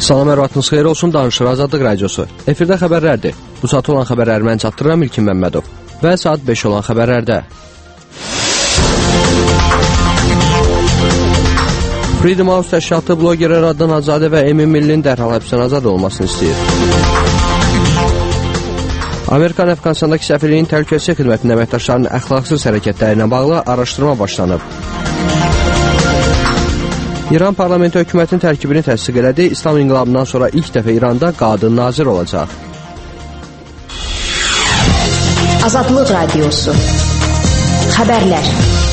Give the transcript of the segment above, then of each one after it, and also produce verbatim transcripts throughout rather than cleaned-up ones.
Salam, ərvatınız xeyir olsun, danışır Azadlıq Radiosu. Efirdə xəbərlərdir. Bu saat olan xəbərləri mən çatdırıram İlkin Məmmədov. Və saat beş olan xəbərlərdə. Freedom House təşkilatı blogerlər Adnan Hacızadə və Emin Millinin dərhal həbsdən azad olmasını istəyir. Amerikan Əfqanistandakı səfirliyin təhlükəsizlik xidmətinin əməkdaşlarının əxlaqsız hərəkətləri ilə bağlı araşdırma başlanıb. İran parlamenti hökumətin tərkibini təsdiq elədi. İslam inqilabından sonra ilk dəfə İranda qadın nazir olacaq. Azadlıq Radiosu. Xəbərlər.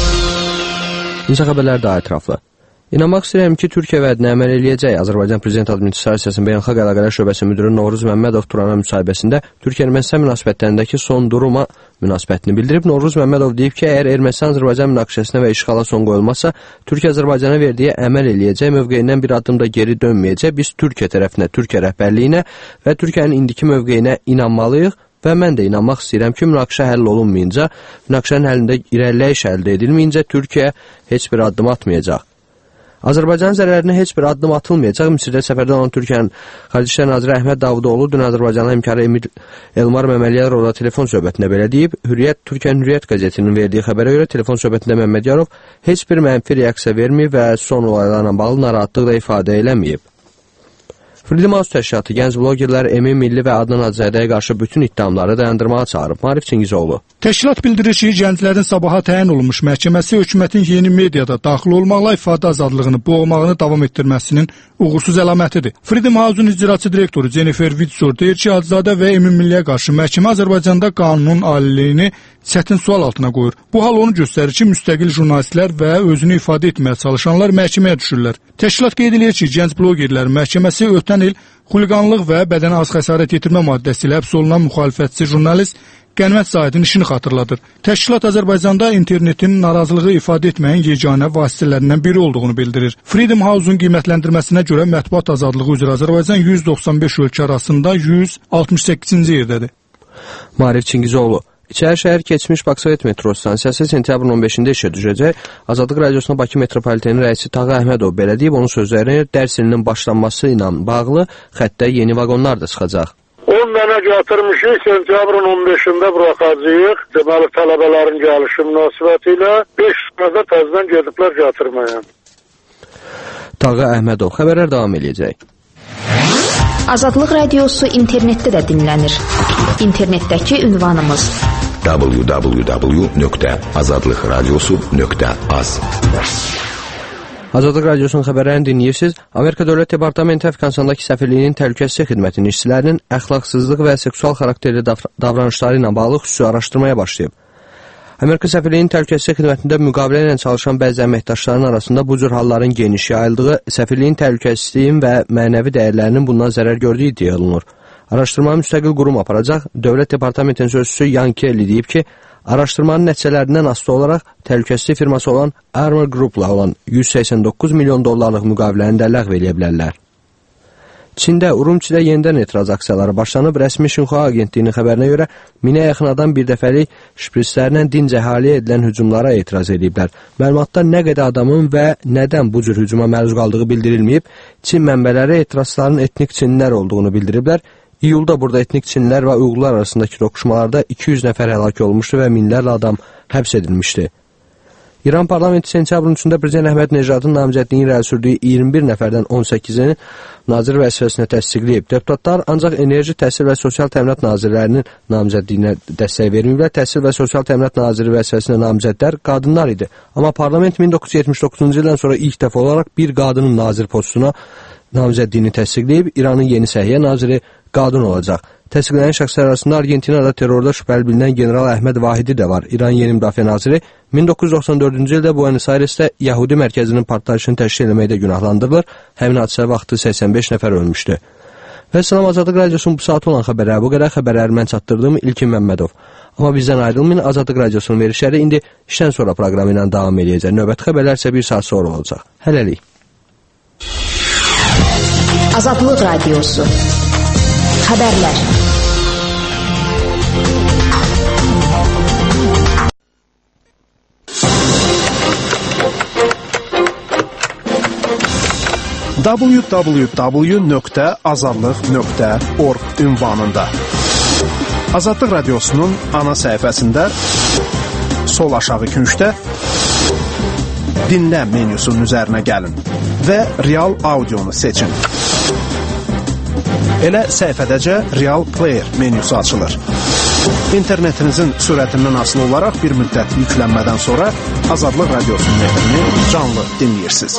İnsan xəbərlər daha ətraflı. İnanmaq istəyirəm ki, Türkiyə vədinə əməl eləyəcək. Azərbaycan Prezident Administrasiyasının Beynəlxalq Əlaqələr Şöbəsi müdürü Novruz Məmmədov Turana müsahibəsində Türkiyə-Ermənistan münasibətlərindəki son duruma münasibətini bildirib. Novruz Məmmədov deyib ki, əgər Ermənistan-Azərbaycan münaqişəsinə və işğala son qoyulmazsa, Türkiyə Azərbaycana verdiyi əməl eləyəcək, mövqeyindən bir addım da geri dönməyəcək. Biz Türkiyə tərəfinə, Türkiyə rəhbərliyinə və Türkiyənin indiki mövqeyinə inanmalıyıq. Və mən də inanmaq istəyirəm ki, münaqişə həll olunmayınca, münaqişənin həllində irəliləyiş əldə edilməyincə Türkiyə heç bir addım atmayacaq. Azərbaycanın zərərinə heç bir addım atılmayacaq. Misirdə səfərdə olan Türkiyənin Xarici İşlər Naziri Əhməd Davutoğlu dün Azərbaycanın həmkarı Emil Elmar Məmmədiyarova telefon söhbətində belə deyib. Hürriyyət, Türkiyənin Hürriyyət qəzetinin verdiyi xəbərə görə telefon söhbətində Məmmədiyarov heç bir mənfi reaksiya verməyib və son olaylarla bağlı narahatlıq da ifadə eləməyib. Freedom House təşkilatı gənc blogerlər Emin Milli və Adnan Hacızadəyə qarşı bütün ittihamları dayandırmağa çağırıb. Maarif Çingizoğlu. Təşkilat bildirir ki, gənclərin sabaha təyin olunmuş məhkəməsi hökumətin yeni mediada daxil olmaqla ifadə azadlığını boğmağını davam etdirməsinin uğursuz əlamətidir. Freedom House-un icraçı direktoru Jennifer Witzor deyir ki, Hacızadə və Emin Milliyə qarşı məhkəmə Azərbaycanda qanunun aliliyini çətin sual altına qoyur. Bu hal onu göstərir ki, müstəqil jurnalistlər və özünü ifadə etməyə çalışanlar məhkəməyə düşürlər. Təşkilat qeyd edir ki, gənc blogerlərin məhkəməsi ötən il xuliqanlıq və bədənə az xəsarət yetirmə maddəsi ilə həbs olunan müxalifətçi jurnalist Qənimət Zahidin işini xatırladır. Təşkilat Azərbaycanda internetin narazılığı ifadə etməyin yeganə vasitələrindən biri olduğunu bildirir. Freedom House-un qiymətləndirməsinə görə mətbuat azadlığı üzrə Azərbaycan yüz doxsan beş ölkə arasında yüz altmış səkkizinci yerdədir. Maarif Çingizoğlu. İçəri şəhər keçmiş Baksovet metro stansiyası sentyabrın on beşində işə düşəcək. Azadlıq Radiosuna Bakı metropolitenin rəisi Tağı Əhmədov belə deyib, onun sözlərinə dərs ilinin başlanması ilə bağlı xəttə yeni vaqonlar da çıxacaq. on dənə gətirmişik, sentyabrın on beşində buraxacağıq. Deməli, tələbələrin gəlişi münasibəti ilə beş sənədə təzdən gediblər gətirməyə. Tağı Əhmədov. Xəbərlər davam edəcək. Azadlıq Radiosu internetdə də dinlənir. İnternetdəki ünvanımız w w w nöqtə azadlıq radiosu nöqtə az. Azadlıq Radiosunun xəbərlərini dinləyirsiniz. Amerika Dövlət Departamenti Əfqanistandakı səfirliyinin təhlükəsizlik xidmətinin işçilərinin əxlaqsızlıq və seksual xarakterli davranışları ilə bağlı xüsusi araşdırmaya başlayıb. Amerika səfirliyinin təhlükəsizlik xidmətində müqavilə ilə çalışan bəzi əməkdaşların arasında bu cür halların geniş yayıldığı, səfirliyin təhlükəsizliyin və mənəvi dəyərlərinin bundan zərər gördüyü iddia olunur. Araşdırmanı müstəqil qurum aparacaq. Dövlət Departamentinin sözçüsü Yan Kelly deyib ki, araşdırmanın nəticələrindən asılı olaraq təhlükəsizlik firması olan Armor Group'la olan yüz səksən doqquz milyon dollarlıq müqaviləni də ləğv eləyə bilərlər. Çində, Urumçidə yenidən etiraz aksiyaları başlanıb. Rəsmi Şinxua agentliyinin xəbərinə görə minə yaxın adam bir dəfəlik şprislərlə dinc əhaliyə edilən hücumlara etiraz ediblər. Məlumatda nə qədər adamın və nədən bu cür hücuma məruz qaldığı bildirilməyib. Çin mənbələri etirazların etnik çinlilər olduğunu bildiriblər. İyulda burada etnik çinlilər və uyğurlar arasındakı toqquşmalarda iki yüz nəfər həlak olmuşdu və minlərlə adam həbs edilmişdi. İran parlamenti sentyabrın üçündə Prezident Əhməd Necdadın namizədliyini irəli sürdüyü iyirmi bir nəfərdən on səkkizini nazir vəzifəsinə təsdiqləyib. Deputatlar ancaq enerji, təhsil və sosial təminat nazirlərinin namizədliyinə dəstək verməyiblər. Təhsil və sosial təminat naziri vəzifəsinə namizədlər qadınlar idi. Amma parlament min doqquz yüz yetmiş doqquzuncu ildən sonra ilk dəfə olaraq bir qadının nazir postuna namizədliyini təsdiqləyib. İranın yeni səhiyyə naziri qadın olacaq. Təsdiqlənən şəxslər arasında Argentinada terrorda şübhəli bilinən General Əhməd Vahidi də var. İran yeni müdafiə naziri min doqquz yüz doxsan dördüncü ildə Buenos Airesdə Yahudi mərkəzinin partlayışını təşkil etməkdə günahlandırılır. Həmin hadisə vaxtı səksən beş nəfər ölmüşdü. Və Salam Azadlıq Radiosunun bu saat olan xəbərləri bu qədər. Xəbərləri mən çatdırdığım İlkin Məmmədov. Amma bizdən ayrılmayın, Azadlıq Radiosunun verişləri indi işdən sonra proqramı ilə davam edəcək. Növbəti xəbərlər isə bir saat sonra olacaq. Hələlik. Azadlıq Radiosu. Xəbərlər. w w w nöqtə azadlıq nöqtə org ünvanında. Azadlıq Radiosu'nun ana səhifəsində sol aşağı küncdə dinlə menyusunun üzərinə gəlin və real audionu seçin. Elə səhifədəcə Real Player menyusu açılır. İnternetinizin sürətindən asılı olaraq bir müddət yüklənmədən sonra Azadlıq Radiosu'nun efrini canlı dinləyirsiniz.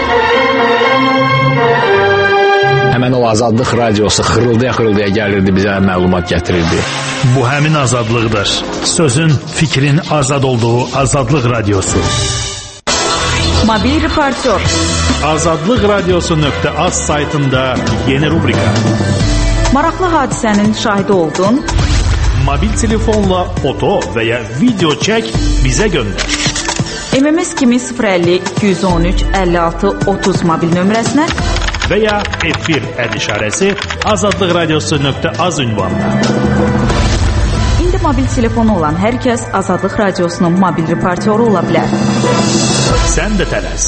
Həmən o Azadlıq Radiosu xırıldaya-xırıldaya gəlirdi, bizə məlumat gətirirdi. Bu həmin azadlıqdır. Sözün, fikrin azad olduğu Azadlıq Radiosu. Mobil reportör. azadlıq radiosu nöqtə az saytında yeni rubrika. Maraqlı hadisənin şahidi oldun. Mobil telefonla foto və ya video çək, bizə göndər. M M S kimi sıfır əlli iki on üç əlli altı otuz mobil nömrəsinə və ya efir əd işarəsi azadlıq radiosu nöqtə az ünvanına. İndi mobil telefonu olan hər kəs Azadlıq Radiosunun mobil reportyoru ola bilər. Sən də tələs.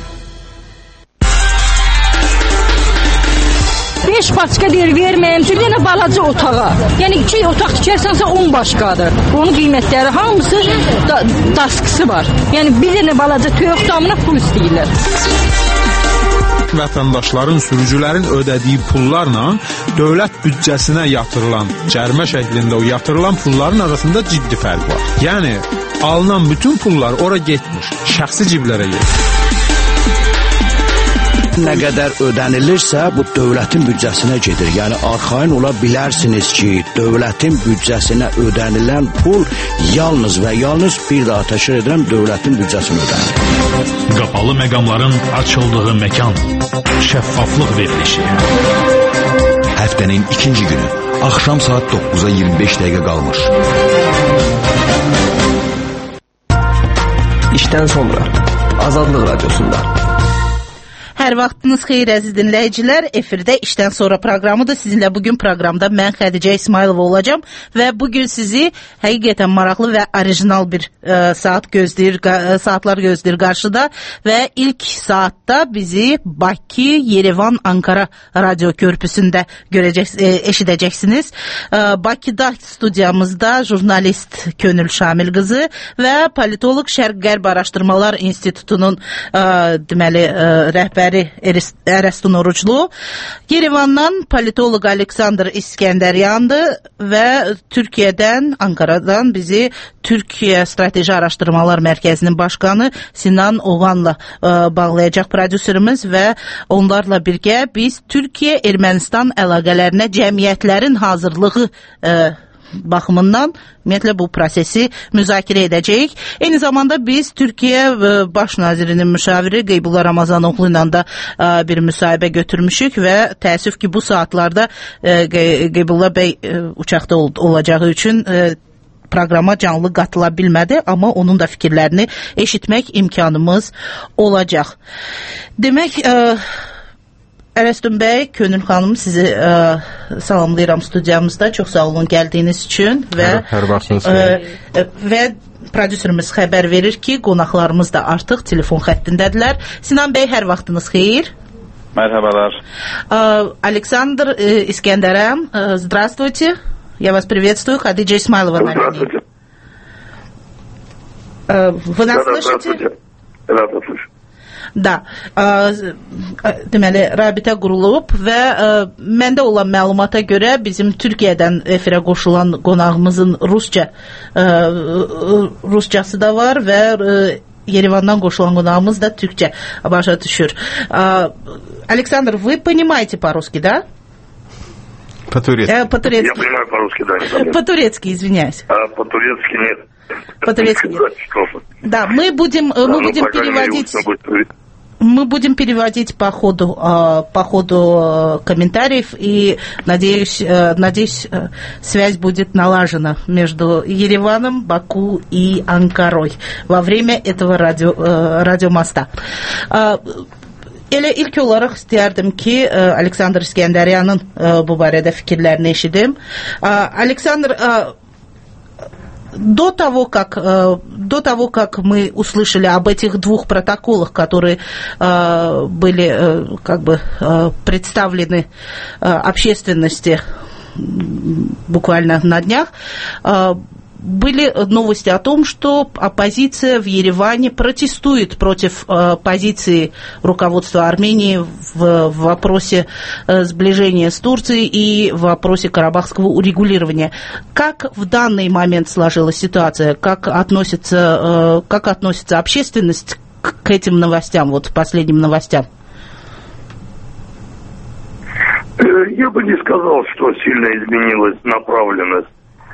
beş paçka deyir, verməyəm ki, yenə balaca otağa. Yəni iki otaq tikərsənsə on başqadır. Onun qiymətləri hamısı da, daskısı var. Yəni bir dənə balaca toyuq damına pul istəyirlər. Vətəndaşların, sürücülərin ödədiyi pullarla dövlət büdcəsinə yatırılan, cərimə şəklində o yatırılan pulların arasında ciddi fərq var. Yəni alınan bütün pullar ora getmir, şəxsi ciblərə gedir. Nə qədər ödənilirsə, bu dövlətin büdcəsinə gedir. Yəni, arxayın ola bilərsiniz ki, dövlətin büdcəsinə ödənilən pul yalnız və yalnız bir daha təkrar edirəm, dövlətin büdcəsinə ödənilir. Qapalı məqamların açıldığı məkan, şəffaflıq verilişi. Həftənin ikinci günü, axşam saat dokkuza iyirmi beş dəqiqə qalmış. İşdən sonra, Azadlıq Radiosunda. Hər vaxtınız xeyir əziz dinləyicilər. Efirdə İşdən Sonra proqramıdır. Sizinlə bugün proqramda mən Xədicə İsmailova olacağam və bugün sizi həqiqətən maraqlı və orijinal bir ə, saat gözləyir, ə, saatlar gözləyir qarşıda və ilk saatda bizi Bakı, Yerevan, Ankara radio körpüsündə görəcək, ə, eşidəcəksiniz. Ə, Bakıda studiyamızda jurnalist Könül Şamil qızı və politoloq Şərq-Qərb Araşdırmalar İnstitutunun ə, deməli ə, rəhbəri Ərəstun Oruclu, Yerevandan politoloq Aleksandr İskəndəryandır və Türkiyədən, Ankaradan bizi Türkiyə Strateji Araşdırmalar Mərkəzinin başqanı Sinan Ovan'la ə, bağlayacaq prodüserimiz və onlarla birgə biz Türkiyə-Ermənistan əlaqələrinə cəmiyyətlərin hazırlığı ə, baxımından ümumiyyətlə bu prosesi müzakirə edəcəyik. Eyni zamanda biz Türkiyə Baş Nazirinin müşaviri Qeybullah Ramazanoğlu ilə də bir müsahibə götürmüşük və təəssüf ki, bu saatlarda Qeybullah bəy uçaqda olacağı üçün proqrama canlı qatıla bilmədi, amma onun da fikirlərini eşitmək imkanımız olacaq. Demək, Ərəstun bəy, Könül xanım, sizi ə, salamlayıram studiyamızda. Çox sağ olun gəldiyiniz üçün və hər, hər vaxtınız xeyir. Ə, və prodüserimiz xəbər verir ki, qonaqlarımız da artıq telefon xəttindədirlər. Sinan bəy, hər vaxtınız xeyir. Merhabalar. Ə, Aleksandr ə, İskəndəryan, ə, здравствуйте. Я вас приветствую. Хадиджа Исмайлова на линии. Э, вы нас да, слышите? Да, да, слышу. Da, ə, deməli, rabitə qurulub və ə, məndə olan məlumata görə bizim Türkiyədən efirə qoşulan qonağımızın Rusca ə, Ruscası da var və ə, Yerevandan qoşulan qonağımız da Türkçə başa düşür. Ə, Aleksandr, вы понимаете по-русски, да? По-турецки. Э, по-турецки. Я понимаю по-русски, да. По-турецки, извиняюсь. А по-турецки нет. По-турецки нет. Да, мы будем, да, мы ну, будем переводить... Будет... Мы будем переводить по ходу, по ходу комментариев, и надеюсь, надеюсь, связь будет налажена между Ереваном, Баку и Анкарой во время этого радио, радиомоста. Elə ilk olaraq istəyərdim ki, Aleksandr İskəndəryanın bu barədə fikirlərini eşidim. Aleksandr, до того, как, до того, как мы услышали об этих двух протоколах, которые были как бы представлены общественности буквально на днях, были новости о том, что оппозиция в Ереване протестует против э, позиции руководства Армении в, в вопросе э, сближения с Турцией и в вопросе карабахского урегулирования. Как в данный момент сложилась ситуация? Как относится, э, как относится общественность к, к этим новостям, вот последним новостям? Я бы не сказал, что сильно изменилась направленность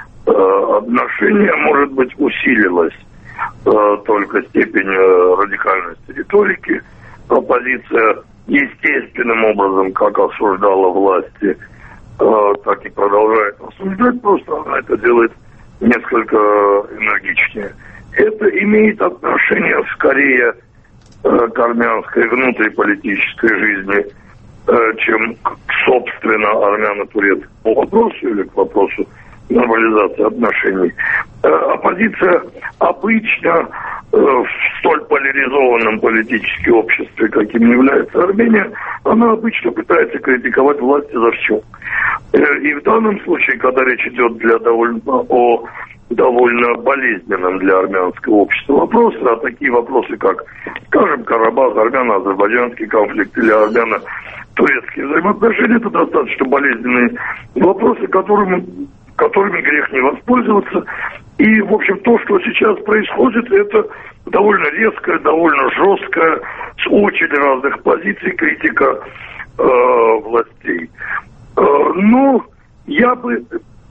отношения, может быть, усилилась э, только степень э, радикальности риторики. Оппозиция естественным образом, как осуждала власти, э, так и продолжает осуждать, просто она это делает несколько энергичнее. Это имеет отношение скорее э, к армянской внутриполитической жизни, э, чем к, собственно, армяно-турецкому вопросу или к вопросу нормализации отношений. Э, оппозиция обычно э, в столь поляризованном политическом обществе, каким является Армения, она обычно пытается критиковать власти за все. Э, и в данном случае, когда речь идет для довольно, о довольно болезненном для армянского общества вопросе, а такие вопросы, как, скажем, Карабах, армяно-азербайджанский конфликт или армяно-турецкие взаимоотношения, это достаточно болезненные вопросы, которыми которыми грех не воспользоваться. И, в общем, то, что сейчас происходит, это довольно резкая, довольно жесткая, с очень разных позиций критика э, властей. Э, но я бы...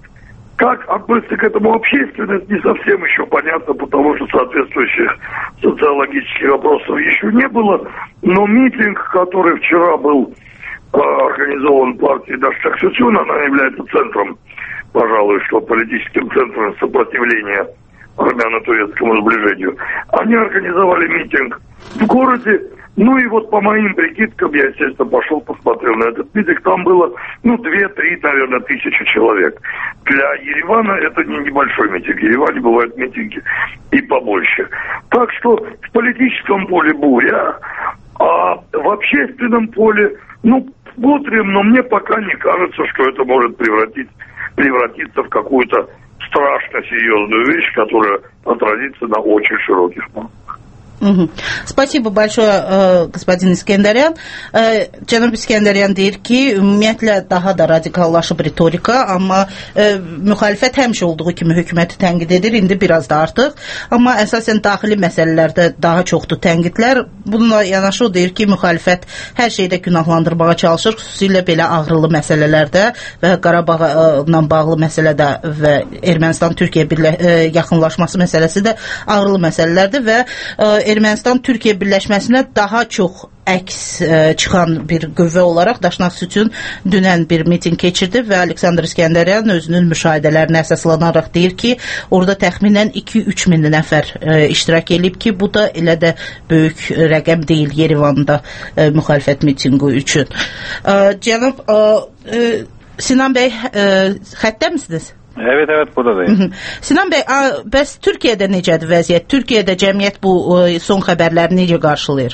Как относится к этому общественность, не совсем еще понятно, потому что соответствующих социологических вопросов еще не было. Но митинг, который вчера был э, организован партией Даштак Сютюн, она является центром, пожалуй, что политическим центром сопротивления армяно-турецкому сближению. Они организовали митинг в городе. Ну и вот по моим прикидкам, я, естественно, пошел, посмотрел на этот митинг. Там было, ну, две-три, наверное, тысячи человек. Для Еревана это не небольшой митинг. В Ереване бывают митинги и побольше. Так что в политическом поле буря, а в общественном поле, ну, смотрим, но мне пока не кажется, что это может превратить, превратиться в какую-то страшно серьезную вещь, которая отразится на очень широких планах. Угу. Спасибо большое, господин İskəndəryan. Cənab İskəndəryan deyir ki, ümumiyyətlə daha da radikallaşıb ritorika, amma e, müxalifət həmişə olduğu kimi hökuməti tənqid edir, indi biraz da artıq. Amma əsasən daxili məsələlərdə daha çoxdur tənqidlər. Bununla yanaşı o deyir ki, müxalifət hər şeydə günahlandırmağa çalışır, xüsusilə belə ağrılı məsələlərdə və Qarabağla bağlı məsələdə və Ermənistan-Türkiyə birlə, e, yaxınlaşması məsələsi də ağrılı məsələlərdir və e, Ermənistan-Türkiyə birləşməsinə daha çox əks ə, çıxan bir qüvvə olaraq Daşnak Sütun dünən bir miting keçirdi və Aleksandr İskəndəryan özünün müşahidələrinə əsaslanaraq deyir ki, orada təxminən iki-üç min nəfər ə, iştirak edib ki, bu da elə də böyük rəqəm deyil Yerevanda ə, müxalifət mitinqi üçün. Ə, cənab ə, ə, Sinan bəy, ə, xəttə misiniz? Evet evet buradayım. Sinan Bey, bəs Türkiyədə necədir vəziyyət? Türkiyədə cəmiyyət bu son xəbərləri necə qarşılayır?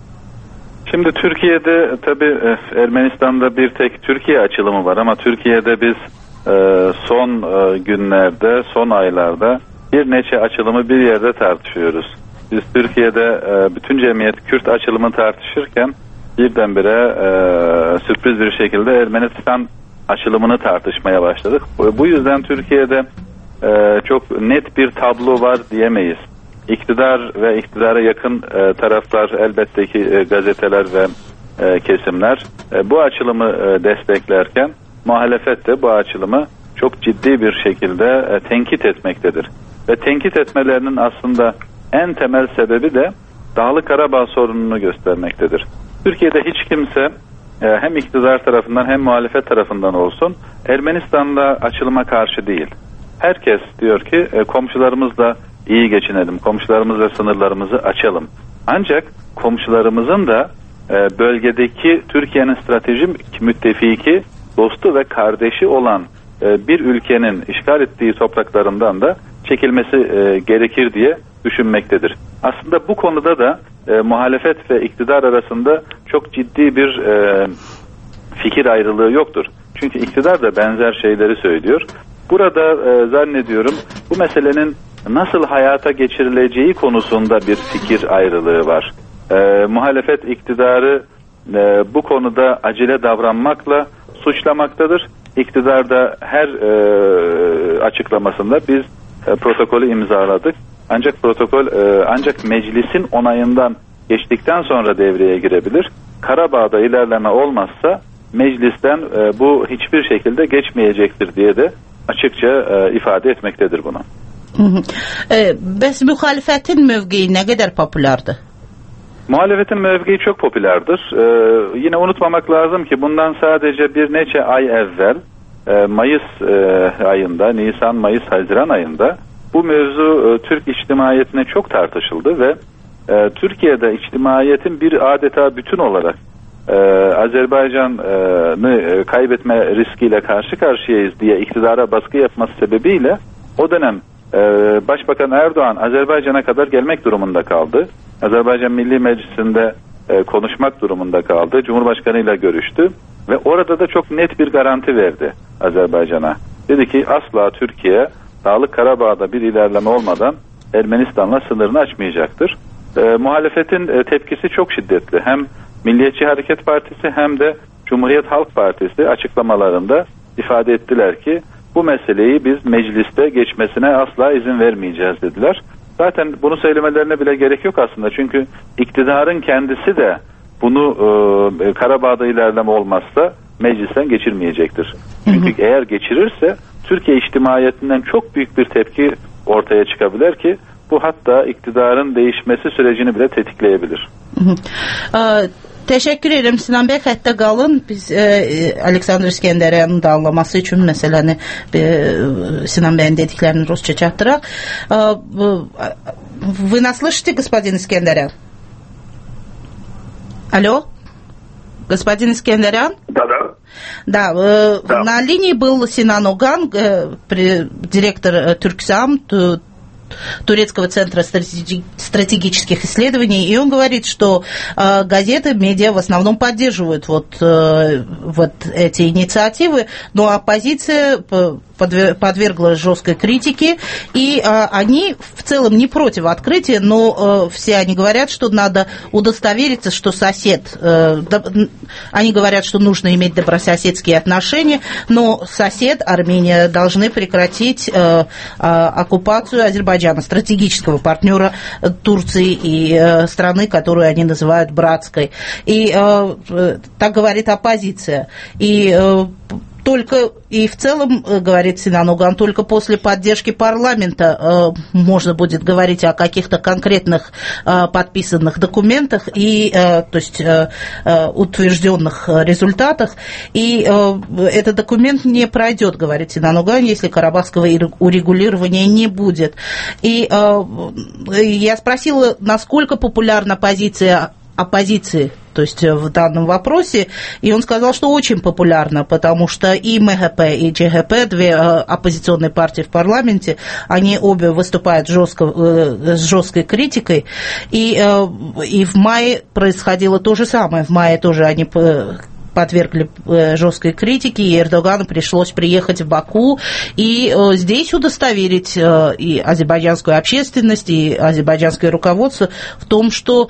Şimdi Türkiye'de tabii Ermenistan'da bir tek Türkiye açılımı var ama Türkiye'de biz son günlerde, son aylarda bir neçe açılımı bir yerde tartışıyoruz. Biz Türkiye'de bütün cemiyet Kürt açılımı tartışırken birdenbire sürpriz bir şekilde Ermenistan açılımını tartışmaya başladık. Bu yüzden Türkiye'de e, çok net bir tablo var diyemeyiz. İktidar ve iktidara yakın e, taraflar elbette ki e, gazeteler ve e, kesimler e, bu açılımı e, desteklerken muhalefet de bu açılımı çok ciddi bir şekilde e, tenkit etmektedir. Ve tenkit etmelerinin aslında en temel sebebi de Dağlık Karabağ sorununu göstermektedir. Türkiye'de hiç kimse hem iktidar tarafından hem muhalefet tarafından olsun Ermenistan'da açılıma karşı değil. Herkes diyor ki komşularımızla iyi geçinelim, komşularımızla sınırlarımızı açalım. Ancak komşularımızın da bölgedeki Türkiye'nin stratejik müttefiki, dostu ve kardeşi olan bir ülkenin işgal ettiği topraklarından da çekilmesi e, gerekir diye düşünmektedir. Aslında bu konuda da e, muhalefet ve iktidar arasında çok ciddi bir e, fikir ayrılığı yoktur. Çünkü iktidar da benzer şeyleri söylüyor. Burada e, zannediyorum bu meselenin nasıl hayata geçirileceği konusunda bir fikir ayrılığı var. E, muhalefet iktidarı e, bu konuda acele davranmakla suçlamaktadır. İktidar da her e, açıklamasında biz e, protokolü imzaladık. Ancak protokol e, ancak meclisin onayından geçtikten sonra devreye girebilir. Karabağ'da ilerleme olmazsa meclisten e, bu hiçbir şekilde geçmeyecektir diye de açıkça e, ifade etmektedir bunu. Hı hı. E, bəs müxalifətin mövqeyi nə qədər populardır? Muhalefetin mövqeyi çok popülerdir. Ee, yine unutmamak lazım ki bundan sadece bir neçe ay evvel e, Mayıs e, ayında, Nisan, Mayıs, Haziran ayında bu mevzu e, Türk içtimaiyetine çok tartışıldı ve e, Türkiye'de içtimaiyetin bir adeta bütün olarak e, Azerbaycan'ı e, kaybetme riskiyle karşı karşıyayız diye iktidara baskı yapması sebebiyle o dönem e, Başbakan Erdoğan Azerbaycan'a kadar gelmek durumunda kaldı. Azerbaycan Milli Meclisi'nde e, konuşmak durumunda kaldı. Cumhurbaşkanı ile görüştü ve orada da çok net bir garanti verdi Azerbaycan'a. Dedi ki asla Türkiye Dağlık Karabağ'da bir ilerleme olmadan Ermenistan'la sınırını açmayacaktır. E, muhalefetin e, tepkisi çok şiddetli. Hem Milliyetçi Hareket Partisi hem de Cumhuriyet Halk Partisi açıklamalarında ifade ettiler ki bu meseleyi biz mecliste geçmesine asla izin vermeyeceğiz dediler. Zaten bunu söylemelerine bile gerek yok aslında. Çünkü iktidarın kendisi de bunu e, Karabağ'da ilerleme olmazsa meclisten geçirmeyecektir. Çünkü hı hı. eğer geçirirse Türkiye içtimaiyetinden çok büyük bir tepki ortaya çıkabilir ki bu hatta iktidarın değişmesi sürecini bile tetikleyebilir. Hı hı. Aa, Teşekkür ederim Sinan Bey. Xəttə qalın. Biz e, Aleksandr İskəndəryanın da anlaması üçün məsələni e, Sinan Bey'in dediklərini Rusça çatdıraq. E, вы нас слышите, господин Искендерян? Алло? Господин Искендерян? Да, да. Да, э, да. На линии был Синан Оган, э, при, директор э, Турксам, ту, Турецкого центра стратегических исследований, и он говорит, что э, газеты, медиа в основном поддерживают вот, э, вот эти инициативы, но оппозиция подвергла жесткой критике, и э, они в целом не против открытия, но э, все они говорят, что надо удостовериться, что сосед, э, да, они говорят, что нужно иметь добрососедские отношения, но сосед, Армения, должны прекратить э, э, оккупацию Азербайджана, стратегического партнера Турции и э, страны, которую они называют братской. И э, так говорит оппозиция. И э, только и в целом, говорит Синан Оган, только после поддержки парламента э, можно будет говорить о каких-то конкретных э, подписанных документах и, э, то есть, э, э, утвержденных результатах. И э, этот документ не пройдет, говорит Синан Оган, если карабахского урегулирования не будет. И э, я спросила, насколько популярна позиция оппозиции, то есть в данном вопросе, и он сказал, что очень популярно, потому что и МГП, и ЧГП, две оппозиционные партии в парламенте, они обе выступают жестко, с жесткой критикой, и, и в мае происходило то же самое, в мае тоже они подвергли жесткой критике, и Эрдогану пришлось приехать в Баку и здесь удостоверить и азербайджанскую общественность, и азербайджанское руководство в том, что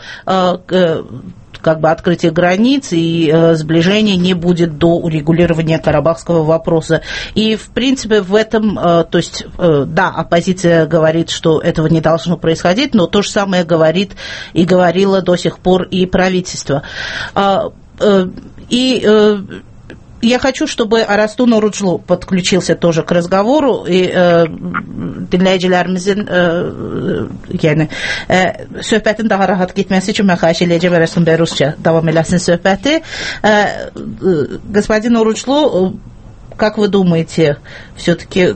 как бы открытие границ и э, сближение не будет до урегулирования карабахского вопроса. И, в принципе, в этом, э, то есть, э, да, оппозиция говорит, что этого не должно происходить, но то же самое говорит и говорило до сих пор и правительство. Э, э, и э, я хочу, чтобы Арасту Нуруджлу подключился тоже к разговору, и dinləyicilərimizin yəni söhbətin daha rahat getməsi üçün mən xahiş edəcəm Arastun bəy Rusça davam eləsin söhbəti. Господин Нуруджлу, как вы думаете, все-таки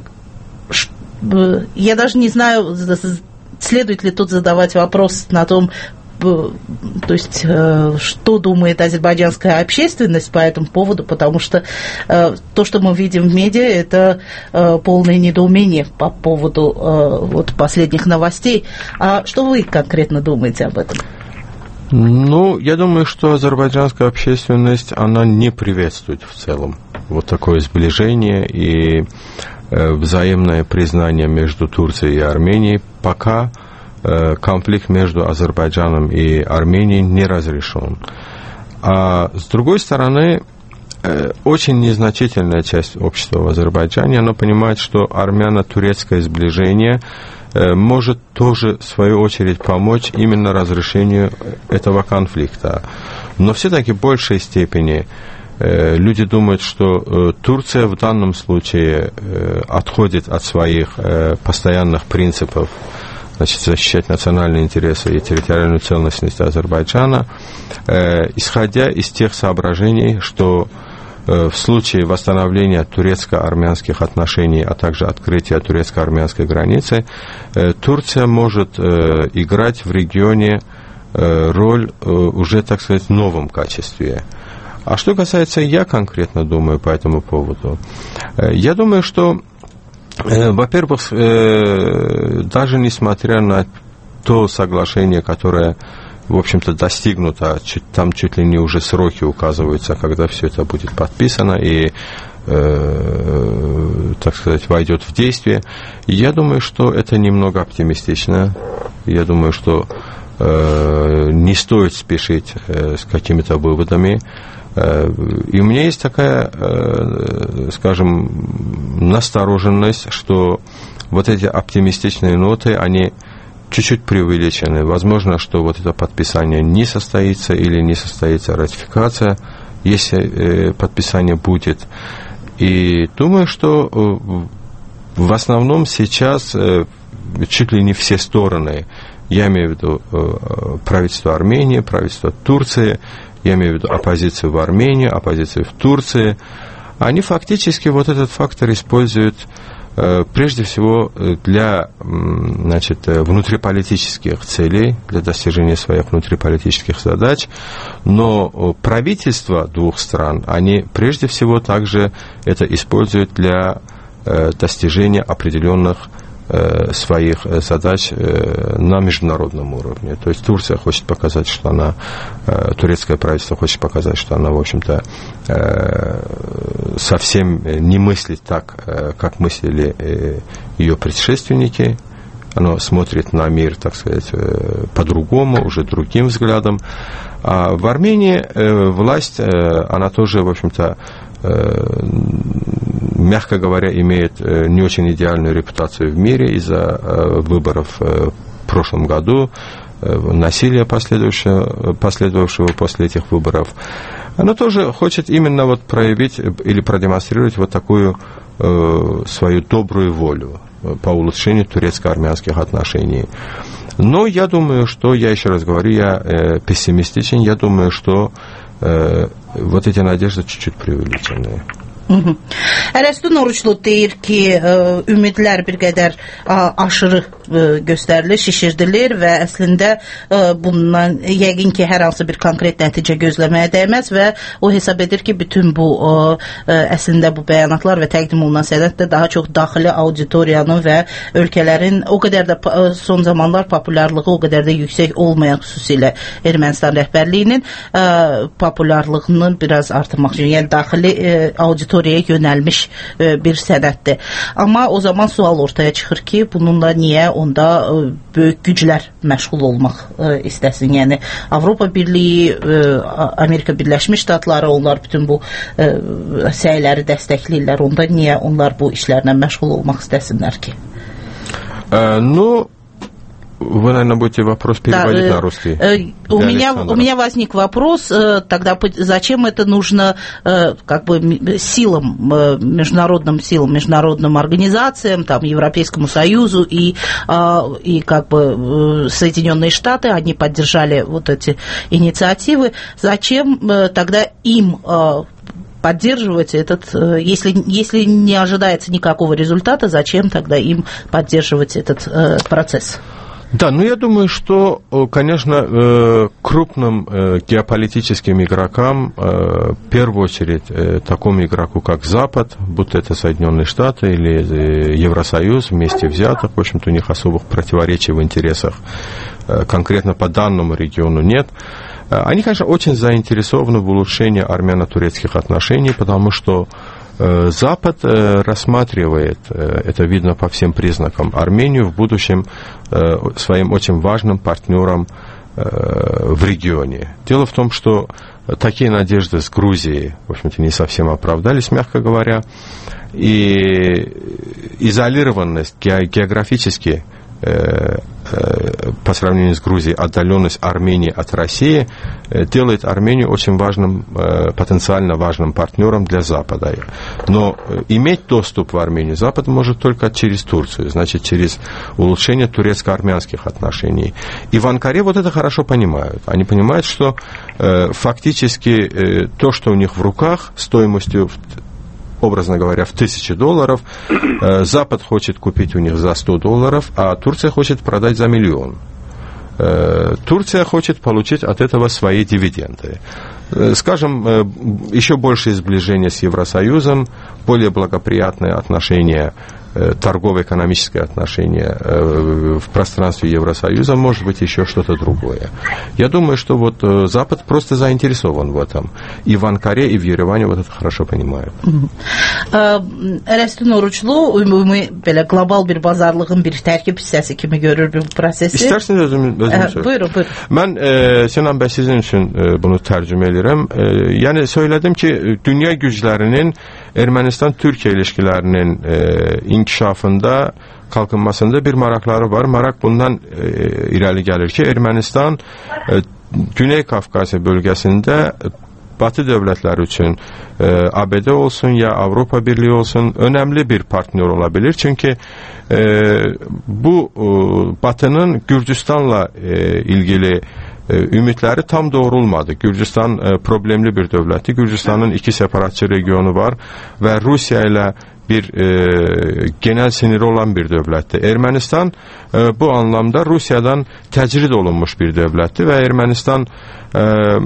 я даже не знаю, следует ли тут задавать вопрос на том, то есть, что думает азербайджанская общественность по этому поводу, потому что то, что мы видим в медиа, это полное недоумение по поводу вот последних новостей. А что вы конкретно думаете об этом? Ну, я думаю, что азербайджанская общественность, она не приветствует в целом вот такое сближение и взаимное признание между Турцией и Арменией, пока конфликт между Азербайджаном и Арменией не разрешен. А с другой стороны, очень незначительная часть общества в Азербайджане, она понимает, что армяно-турецкое сближение может тоже, в свою очередь, помочь именно разрешению этого конфликта. Но все-таки в большей степени люди думают, что Турция в данном случае отходит от своих постоянных принципов, значит, защищать национальные интересы и территориальную целостность Азербайджана, исходя из тех соображений, что в случае восстановления турецко-армянских отношений, а также открытия турецко-армянской границы, Турция может играть в регионе роль уже, так сказать, в новом качестве. А что касается, я конкретно думаю по этому поводу, я думаю, что, во-первых, даже несмотря на то соглашение, которое, в общем-то, достигнуто, там чуть ли не уже сроки указываются, когда все это будет подписано и, э, так сказать, войдет в действие, я думаю, что это немного оптимистично. Я думаю, что э, не стоит спешить э, с какими-то выводами. И у меня есть такая, скажем, настороженность, что вот эти оптимистичные ноты, они чуть-чуть преувеличены. Возможно, что вот это подписание не состоится или не состоится ратификация, если подписание будет. И думаю, что в основном сейчас чуть ли не все стороны, я имею в виду правительство Армении, правительство Турции, я имею в виду оппозицию в Армении, оппозицию в Турции, они фактически вот этот фактор используют э, прежде всего для, значит, внутриполитических целей, для достижения своих внутриполитических задач, но правительства двух стран, они прежде всего также это используют для э, достижения определенных своих задач на международном уровне. То есть Турция хочет показать, что она, турецкое правительство хочет показать, что она, в общем-то, совсем не мыслит так, как мыслили ее предшественники. Оно смотрит на мир, так сказать, по-другому, уже другим взглядом. А в Армении власть, она тоже, в общем-то, мягко говоря, имеет не очень идеальную репутацию в мире из-за выборов в прошлом году, насилия, последовавшего, последовавшего после этих выборов. Она тоже хочет именно вот проявить или продемонстрировать вот такую свою добрую волю по улучшению турецко-армянских отношений. Но я думаю, что, я еще раз говорю, я пессимистичен, я думаю, что вот эти надежды чуть-чуть преувеличенные. Ərəstun Oruçlu deyir ki, ümidlər bir qədər aşırı göstərilir, şişirdilir və əslində bundan yəqin ki, hər hansı bir konkret nəticə gözləməyə dəyməz və o hesab edir ki, bütün bu əslində bu bəyanatlar və təqdim olunan sənəddə daha çox daxili auditoriyanın və ölkələrin o qədər də son zamanlar populyarlığı o qədər də yüksək olmayan, xüsusilə Ermənistan rəhbərliyinin populyarlığının biraz artırmaq üçün, yəni daxili auditoriya yönəlmiş bir sənəddir. Amma o zaman sual ortaya çıxır ki, bununla niyə onda böyük güclər məşğul olmaq istəsin? Yəni Avropa Birliyi, Amerika Birləşmiş Ştatları, onlar bütün bu səyləri dəstəkləyirlər. Onda niyə onlar bu işlərlə məşğul olmaq istəsinlər ki? Ну, вы, наверное, будете вопрос переводить да, на русский. Э, у, меня, у меня возник вопрос, э, тогда зачем это нужно э, как бы силам, э, международным силам, международным организациям, там, Европейскому Союзу и, э, и как бы э, Соединенные Штаты, они поддержали вот эти инициативы. Зачем э, тогда им э, поддерживать этот, если, если не ожидается никакого результата, зачем тогда им поддерживать этот э, процесс? Да, ну я думаю, что, конечно, крупным геополитическим игрокам, в первую очередь такому игроку, как Запад, будто это Соединенные Штаты или Евросоюз вместе взятых, в общем-то, у них особых противоречий в интересах конкретно по данному региону нет. Они, конечно, очень заинтересованы в улучшении армяно-турецких отношений, потому что Запад рассматривает, это видно по всем признакам, Армению в будущем своим очень важным партнером в регионе. Дело в том, что такие надежды с Грузией, в общем-то, не совсем оправдались, мягко говоря, и изолированность географически по сравнению с Грузией, отдаленность Армении от России делает Армению очень важным, потенциально важным партнером для Запада. Но иметь доступ в Армению Запад может только через Турцию, значит, через улучшение турецко-армянских отношений. И в Анкаре вот это хорошо понимают. Они понимают, что фактически то, что у них в руках, стоимостью, образно говоря, в тысячи долларов, Запад хочет купить у них за сто долларов, а Турция хочет продать за миллион. Турция хочет получить от этого свои дивиденды. Скажем, еще большее сближение с Евросоюзом, более благоприятные отношения, торгово-экономические отношения в пространстве Евросоюза, может быть, еще что-то другое. Я думаю, что вот Запад просто заинтересован в этом. И в Анкаре, и в Ереване вот это хорошо понимают. Ərəstun Oruçlu, ümumi belə qlobal bir bazarlığın bir tərkib hissəsi kimi görür bu prosesi. İstərsiniz özüm, özüm söyleyeyim. Buyurun, buyurun. Mən e, Sinan bəy sizin üçün e, bunu tərcümə edirəm. E, yəni söylədim ki, dünya güclərinin Ermənistan-Türkiyə ilişkilərinin e, inkişafında, kalkınmasında bir maraqları var. Maraq bundan e, irəli gəlir ki, Ermənistan e, Güney Kafkasya bölgəsində Batı dövlətləri üçün e, A B D olsun ya Avropa Birliği olsun önemli bir partner olabilir. Çünkü e, bu e, Batı'nın Gürcistan'la e, ilgili ümidləri tam doğrulmadı. Gürcistan problemli bir dövlətdir. Gürcistanın iki separatçı regionu var və Rusiya ilə bir e, genel siniri olan bir dövlətdir. Ermənistan e, bu anlamda Rusiyadan təcrid olunmuş bir dövlətdir və Ermənistan e,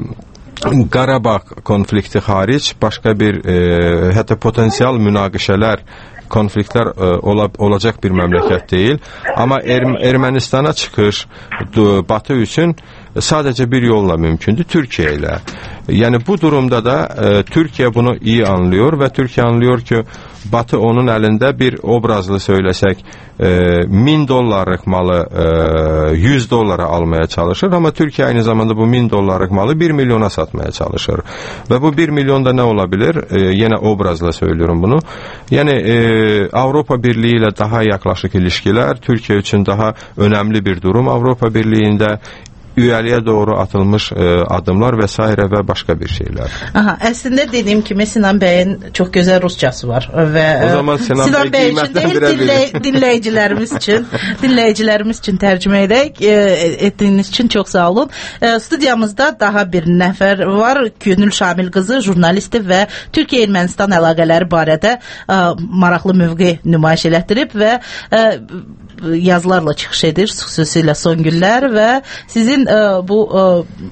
Qarabağ konflikti hariç başqa bir e, hətta potensial münaqişələr konfliktlər e, ola, olacaq bir məmləkət deyil. Amma er, Ermənistana çıxış Batı üçün sadəcə bir yolla mümkündür, Türkiyə ilə. Yəni bu durumda da e, Türkiyə bunu iyi anlıyor və Türkiyə anlıyor ki, Batı onun əlində bir obrazlı söyləsək e, min dollarlıq malı e, yüz dollara almaya çalışır, amma Türkiyə aynı zamanda bu min dollarlıq malı bir milyona satmaya çalışır. Və bu bir milyonda nə ola bilir? E, yenə obrazla söylüyorum bunu. Yəni e, Avropa Birliği ilə daha yaxlaşıq ilişkilər, Türkiyə üçün daha önəmli bir durum Avropa Birliğində, üyəliyə doğru atılmış e, adımlar və s. və başqa bir şeylər. Aha, əslində dediyim kimi Sinan bəyin çox gözəl ruscası var və o zaman Sinan, Sinan bəy üçün deyil, dinləy dinləyicilərimiz üçün dinləyicilərimiz üçün tərcümə edək e, etdiyiniz üçün çox sağ olun. E, studiyamızda daha bir nəfər var. Könül Şamil qızı, jurnalisti və Türkiyə-Ermənistan əlaqələri barədə e, maraqlı mövqe nümayiş elətdirib və e, yazılarla çıxış edir, xüsusilə son günlər və sizin e, bu e,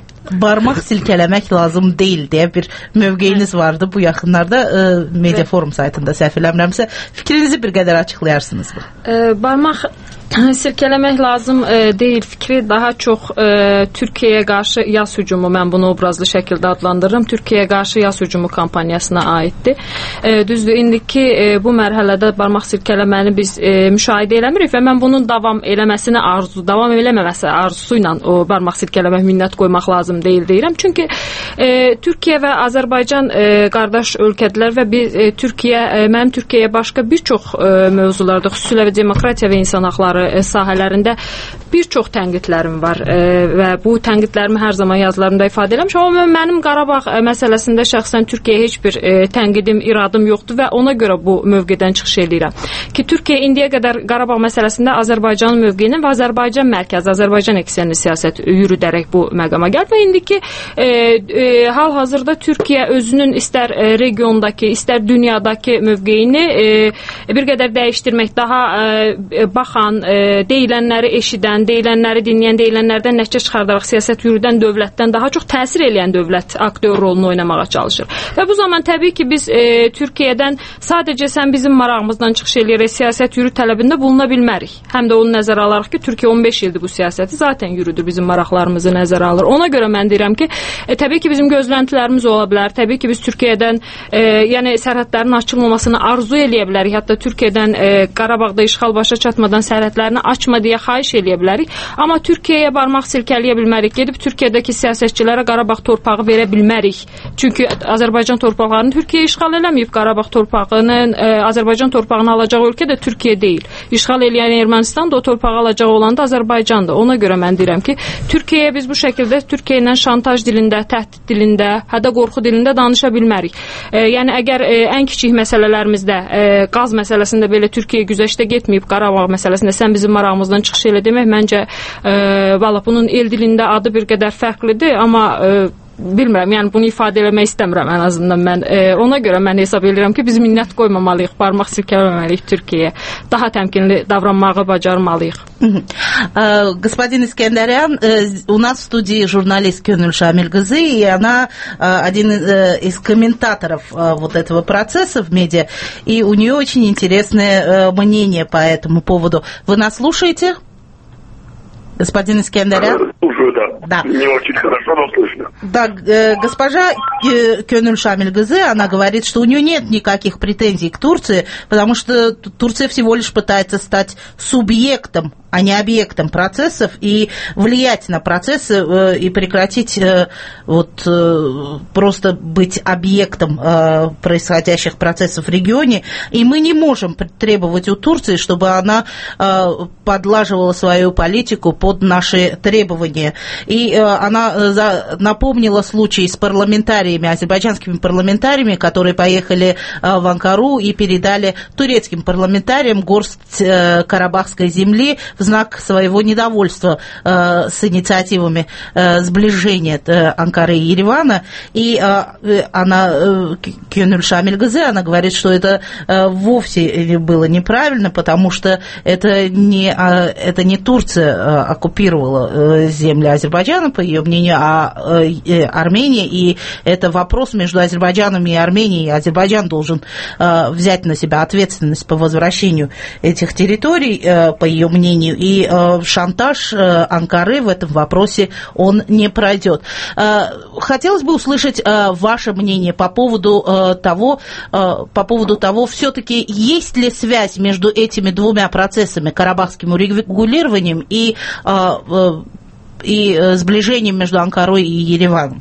barmaq silkələmək lazım deyil deyə bir mövqeyiniz vardı bu yaxınlarda e, Media Forum saytında, səhv eləmirəmsə. Fikrinizi bir qədər açıqlayarsınız mı? E, barmaq silkələmək lazım e, deyil fikri daha çox e, Türkiyəyə qarşı yas hücumu, mən bunu obrazlı şəkildə adlandırırım, Türkiyəyə qarşı yas hücumu kampaniyasına aiddir. E, düzdür, indiki e, bu mərhələdə barmaq silkələməni biz e, müşahidə eləmirik və mən bunun davam eləməsini arzu, davam eləməməsi arzusu ilə o barmaq silkələmək, minnət qoymaq lazım deyil deyirəm. Çünki e, Türkiyə və Azərbaycan e, qardaş ölkədilər və biz e, Türkiyə, e, mənim Türkiyəyə başqa bir çox e, mövzularda, xüsusilə və demokratiya və insan haqları sahələrində bir çox tənqidlərim var e, və bu tənqidlərimi hər zaman yazılarımda ifadə eləmişəm, amma mənim Qarabağ məsələsində şəxsən Türkiyəyə heç bir e, tənqidim, iradım yoxdur və ona görə bu mövqedən çıxış edirəm. Ki Türkiyə indiyə qədər Qarabağ məsələsində Azərbaycanın mövqeyinin və Azərbaycan mərkəzi, Azərbaycan eksenli siyasət yürüdərək bu məqama gəldi və indiki e, e, hal-hazırda Türkiyə özünün istər e, regiondakı, istər dünyadakı mövqeyini e, bir qədər dəyişdirmək, daha e, baxan, e, deyilənləri eşidən, deyilənləri dinləyən, deyilənlərdən nəticə çıxardaraq siyasət yürüdən dövlətdən daha çox təsir eləyən dövlət aktyor rolunu oynamağa çalışır. Və bu zaman təbii ki, biz e, Türkiyədən sadəcə sən bizim marağımızdan çıxış eləyərək siyasət yürü tələbində buluna bilmərik. Həm də onu nəzərə alaraq ki, Türkiyə on beş ildir bu siyasəti zaten yürüdür, bizim maraqlarımızı nəzərə alır. Ona görə mən deyirəm ki, e, təbii ki, bizim gözləntilərimiz ola bilər. Təbii ki, biz Türkiyədən e, yəni sərhədlərin açılmamasını arzu eləyə bilərik. Hətta Türkiyədən e, Qarabağda işğal başa çatmadan sərhədlərini açma deyə xahiş eləyə bilərik. Amma Türkiyəyə barmaq silkələyə bilmərik. Gedib Türkiyədəki siyasətçilərə Qarabağ torpağı verə bilmərik. Çünki Azərbaycan torpaqlarını Türkiyə işğal eləməyib. Qarabağ torpağını, e, Azərbaycan torpağını alacaq ölkə də Türkiyə deyil. İşğal eləyən Ermənistan da o torpağı alacaq olan da Azərbaycandır. Ona görə mən deyirəm ki, Türkiyəyə biz bu şəkildə Türkiyə ilə şantaj dilində, təhdid dilində, hətta qorxu dilində danışa bilmərik. E, yəni əgər e, ən kiçik məsələlərimizdə e, qaz məsələsində belə Türkiyə güzəştə getməyib, Qarabağ məsələsində sən bizim marağımızdan çıxış elə demək məncə e, valla bunun el dilində adı bir qədər fərqlidir, amma e, bilmirəm, yəni bunu ifadə eləmək istəmirəm ən azından mən. E, ona görə mən hesab edirəm ki, biz minnət qoymamalıyıq, barmaq silkələməliyik Türkiyəyə. Daha təmkinli davranmağı bacarmalıyıq. Господин Искендерян, у нас в студии журналист Кёнюль Шамиль-Гызы, и она один из комментаторов вот этого процесса в медиа, и у нее очень интересное мнение по этому поводу. Вы нас слушаете? Господин Искендерян? Слушаю, да. Да. Не очень хорошо, но слышно. Да, э, госпожа Кёнюль Шамиль-Гызы, она говорит, что у нее нет никаких претензий к Турции, потому что Турция всего лишь пытается стать субъектом, а не объектом процессов, и влиять на процессы э, и прекратить э, вот, э, просто быть объектом э, происходящих процессов в регионе. И мы не можем требовать у Турции, чтобы она э, подлаживала свою политику под наши требования. И э, она э, за, напомнила случай с парламентариями, азербайджанскими парламентариями, которые поехали э, в Анкару и передали турецким парламентариям горсть э, карабахской земли в знак своего недовольства э, с инициативами э, сближения э, Анкары и Еревана. И э, она, э, Кёнюль Шамиль-Гызы, она говорит, что это э, вовсе было неправильно, потому что это не, э, это не Турция э, оккупировала э, земли Азербайджана, по ее мнению, а э, Армения, и это вопрос между Азербайджаном и Арменией, и Азербайджан должен э, взять на себя ответственность по возвращению этих территорий, э, по ее мнению, и э, шантаж э, Анкары в этом вопросе он не пройдет. Э, хотелось бы услышать э, ваше мнение по поводу э, того, э, по поводу того, все-таки есть ли связь между этими двумя процессами, карабахским урегулированием и, э, э, и э, сближением между Анкарой и Ереваном?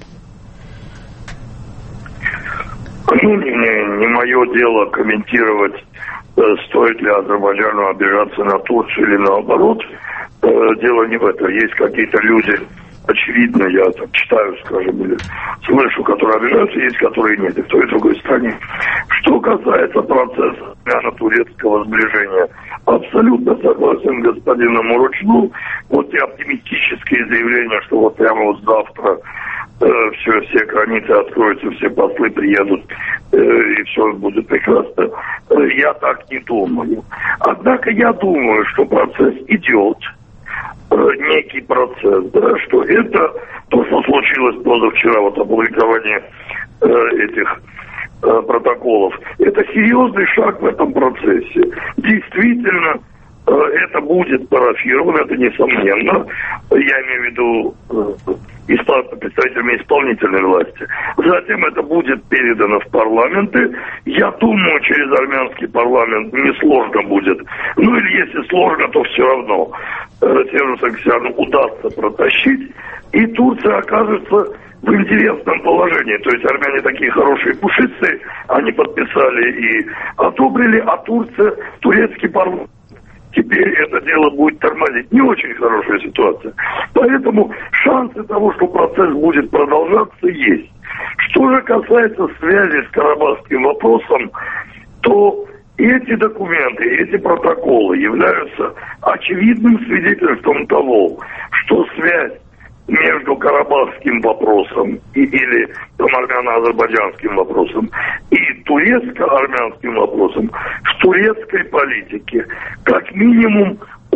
Ну, не, не мое дело комментировать, стоит ли Азербайджану обижаться на Турцию или наоборот. Дело не в этом. Есть какие-то люди, очевидно, я так читаю, скажем, или слышу, которые обижаются, есть, которые нет, и в той и другой стране. Что касается процесса турецкого сближения, абсолютно согласен с господином Мурочну. Вот те оптимистические заявления, что вот прямо вот завтра э, все, все границы откроются, все послы приедут, э, и все будет прекрасно. Э, я так не думаю. Однако я думаю, что процесс идет, э, некий процесс, да, что это то, что случилось позавчера, вот опубликование э, этих э, протоколов, это серьезный шаг в этом процессе. Действительно, это будет парафировано, это несомненно. Я имею в виду испол... представителями исполнительной власти. Затем это будет передано в парламенты. Я думаю, через армянский парламент несложно будет. Ну или если сложно, то все равно Сержу Саркисяну удастся протащить. И Турция окажется в интересном положении. То есть армяне такие хорошие пушистые, они подписали и одобрили, а Турция, турецкий парламент, теперь это дело будет тормозить. Не очень хорошая ситуация. Поэтому шансы того, что процесс будет продолжаться, есть. Что же касается связи с карабахским вопросом, то эти документы, эти протоколы являются очевидным свидетельством того, что связь между карабахским вопросом и, или армяно-азербайджанским вопросом и турецко-армянским вопросом в турецкой политике как минимум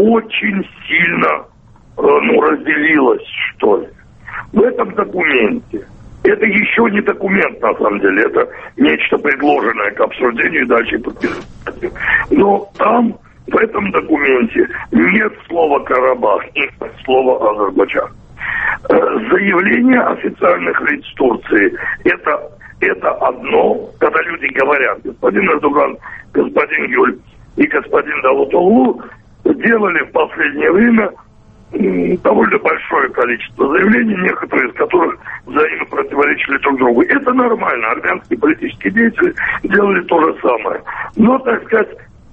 очень сильно, ну, разделилась, что ли, в этом документе. Это еще не документ, на самом деле, это нечто предложенное к обсуждению и дальше подписанию. Но там, в этом документе, нет слова «Карабах» и нет слова «Азербайджан». Заявление официальных лиц Турции – это, это одно, когда люди говорят, господин Эрдоган, господин Гюль и господин Давутоглу сделали в последнее время довольно большое количество заявлений, некоторые из которых взаимно противоречили друг другу. Это нормально, армянские политические деятели делали то же самое. Но, так сказать,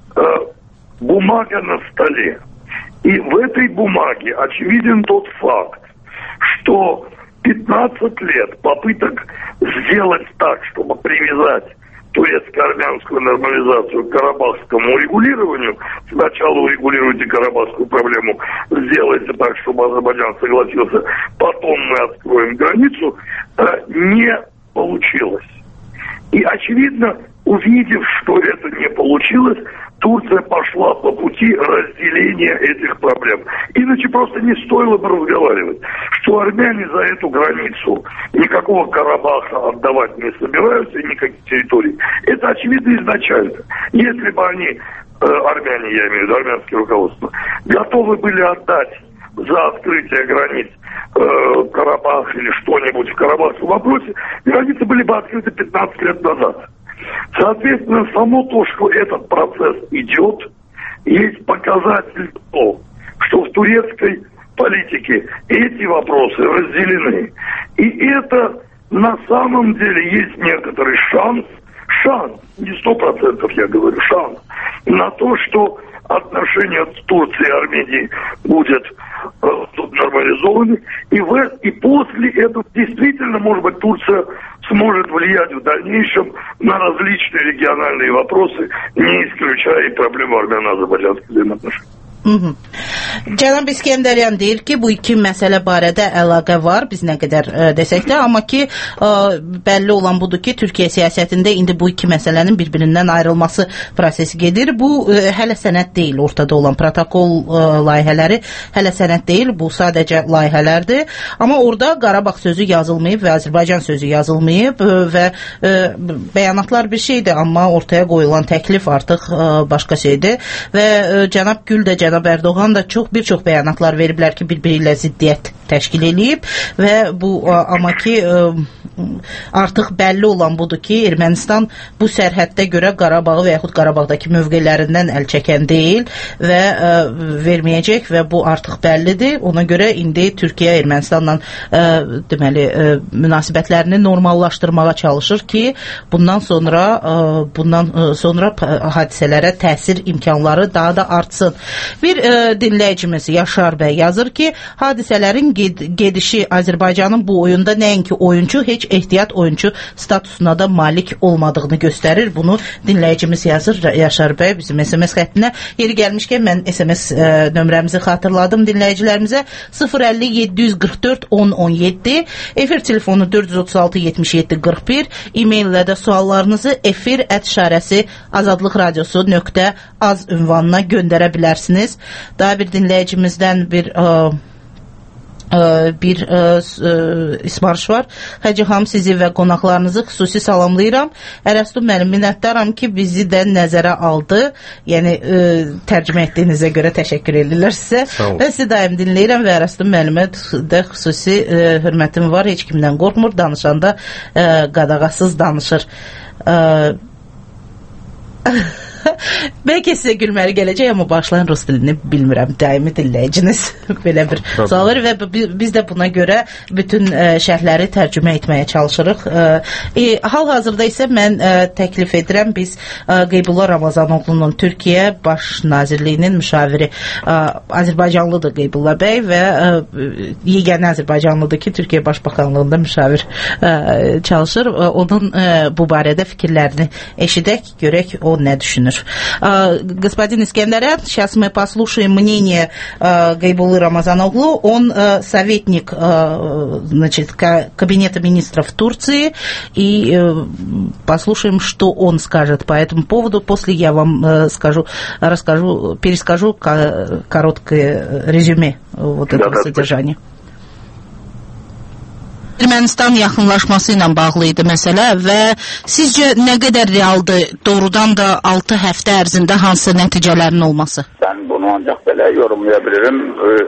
бумага на столе. И в этой бумаге очевиден тот факт, что пятнадцать лет попыток сделать так, чтобы привязать турецко-армянскую нормализацию к карабахскому урегулированию, сначала урегулируйте карабахскую проблему, сделайте так, чтобы Азербайджан согласился, потом мы откроем границу, не получилось. И, очевидно, увидев, что это не получилось, Турция пошла по пути разделения этих проблем. Иначе просто не стоило бы разговаривать, что армяне за эту границу никакого Карабаха отдавать не собираются, никаких территорий. Это очевидно изначально. Если бы они, э, армяне, я имею в виду, армянское руководство, готовы были отдать за открытие границ э, Карабах или что-нибудь в карабахском вопросе, границы были бы открыты пятнадцать лет назад. Соответственно, само то, что этот процесс идет, есть показатель того, что в турецкой политике эти вопросы разделены. И это на самом деле есть некоторый шанс, шанс, не сто процентов я говорю, шанс, на то, что отношения Турции и Армении будут э, нормализованы. И, в, и после этого действительно, может быть, Турция сможет влиять в дальнейшем на различные региональные вопросы, не исключая и проблему армяно-азербайджанских взаимоотношений. Cənab İskəndəryan deyir ki, bu iki məsələ barədə əlaqə var, biz nə qədər ə, desək də, amma ki ə, bəlli olan budur ki, Türkiyə siyasətində indi bu iki məsələnin bir-birindən ayrılması prosesi gedir. Bu ə, hələ sənəd deyil, ortada olan protokol ə, layihələri hələ sənəd deyil, bu sadəcə layihələrdir. Amma orada Qarabağ sözü yazılmayıb və Azərbaycan sözü yazılmayıb ə, və ə, bəyanatlar bir şeydir, amma ortaya qoyulan təklif artıq ə, başqa şeydir və ə, cənab Gül də, cənab Erdoğan da çox bir çox bəyanatlar veriblər ki, bir-biri ilə ziddiyyət təşkil eləyib və bu amma ki artıq bəlli olan budur ki, Ermənistan bu sərhəddə görə Qarabağı və yaxud Qarabağdakı mövqelərindən əl çəkən deyil və ə, verməyəcək və bu artıq bəllidir. Ona görə indi Türkiyə Ermənistanla ə, deməli ə, münasibətlərini normallaşdırmağa çalışır ki, bundan sonra ə, bundan ə, sonra hadisələrə təsir imkanları daha da artsın. Bir ə, dinləyicimiz Yaşar bəy yazır ki, hadisələrin ged gedişi Azərbaycanın bu oyunda nəinki oyuncu, heç ehtiyat oyuncu statusuna da malik olmadığını göstərir. Bunu dinləyicimiz yazır. Yaşar bəy bizim S M S xəttinə. Yeri gəlmişkən mən S M S ə, nömrəmizi xatırladım dinləyicilərimizə. sıfır əlli yeddi yüz qırx dörd on on yeddi, efir telefonu dörd yüz otuz altı yetmiş yeddi qırx bir, e-maillə də suallarınızı efir ət işarəsi azadlıqradiosu nöqtə az ünvanına göndərə bilərsiniz. Daha bir dinləyicimizdən bir ə, bir ə, ə, ismarış var. Hacı Ham, sizi və qonaqlarınızı xüsusi salamlayıram. Ərəstu müəllim, minnətdaram ki, bizi də nəzərə aldı. Yəni ə, tərcümə etdiyinizə görə təşəkkür edirlər sizə. Və sizi daim dinləyirəm və Ərəstu müəllimə də xüsusi ə, hörmətim var. Heç kimdən qorxmur, danışanda ə, qadağasız danışır. Ə, Bəlkə sizə gülməli gələcək, amma başlayan rus dilini bilmirəm, daimi dinləyiciniz belə bir sual var və biz də buna görə bütün ə, şərhləri tərcümə etməyə çalışırıq. E, hal-hazırda isə mən ə, təklif edirəm, biz ə, Qeybullah Ramazanoğlu'nun Türkiyə Baş Nazirliyinin müşaviri, ə, Azərbaycanlıdır Qeybullah bəy və ə, yeganə Azərbaycanlıdır ki, Türkiyə Başbakanlığında müşavir ə, çalışır. Onun ə, bu barədə fikirlərini eşidək, görək o nə düşünür. Владимирович. Господин Искендарян, сейчас мы послушаем мнение Гайбуллы Рамазаноглу. Он советник, значит, Кабинета министров Турции. И послушаем, что он скажет по этому поводу. После я вам скажу, расскажу, перескажу короткое резюме вот этого да, содержания. Ermənistan yaxınlaşması ilə bağlı idi məsələ və sizcə nə qədər realdır doğrudan da altı həftə ərzində hansı nəticələrin olması? Ben bunu ancaq belə yorumlayabilirim.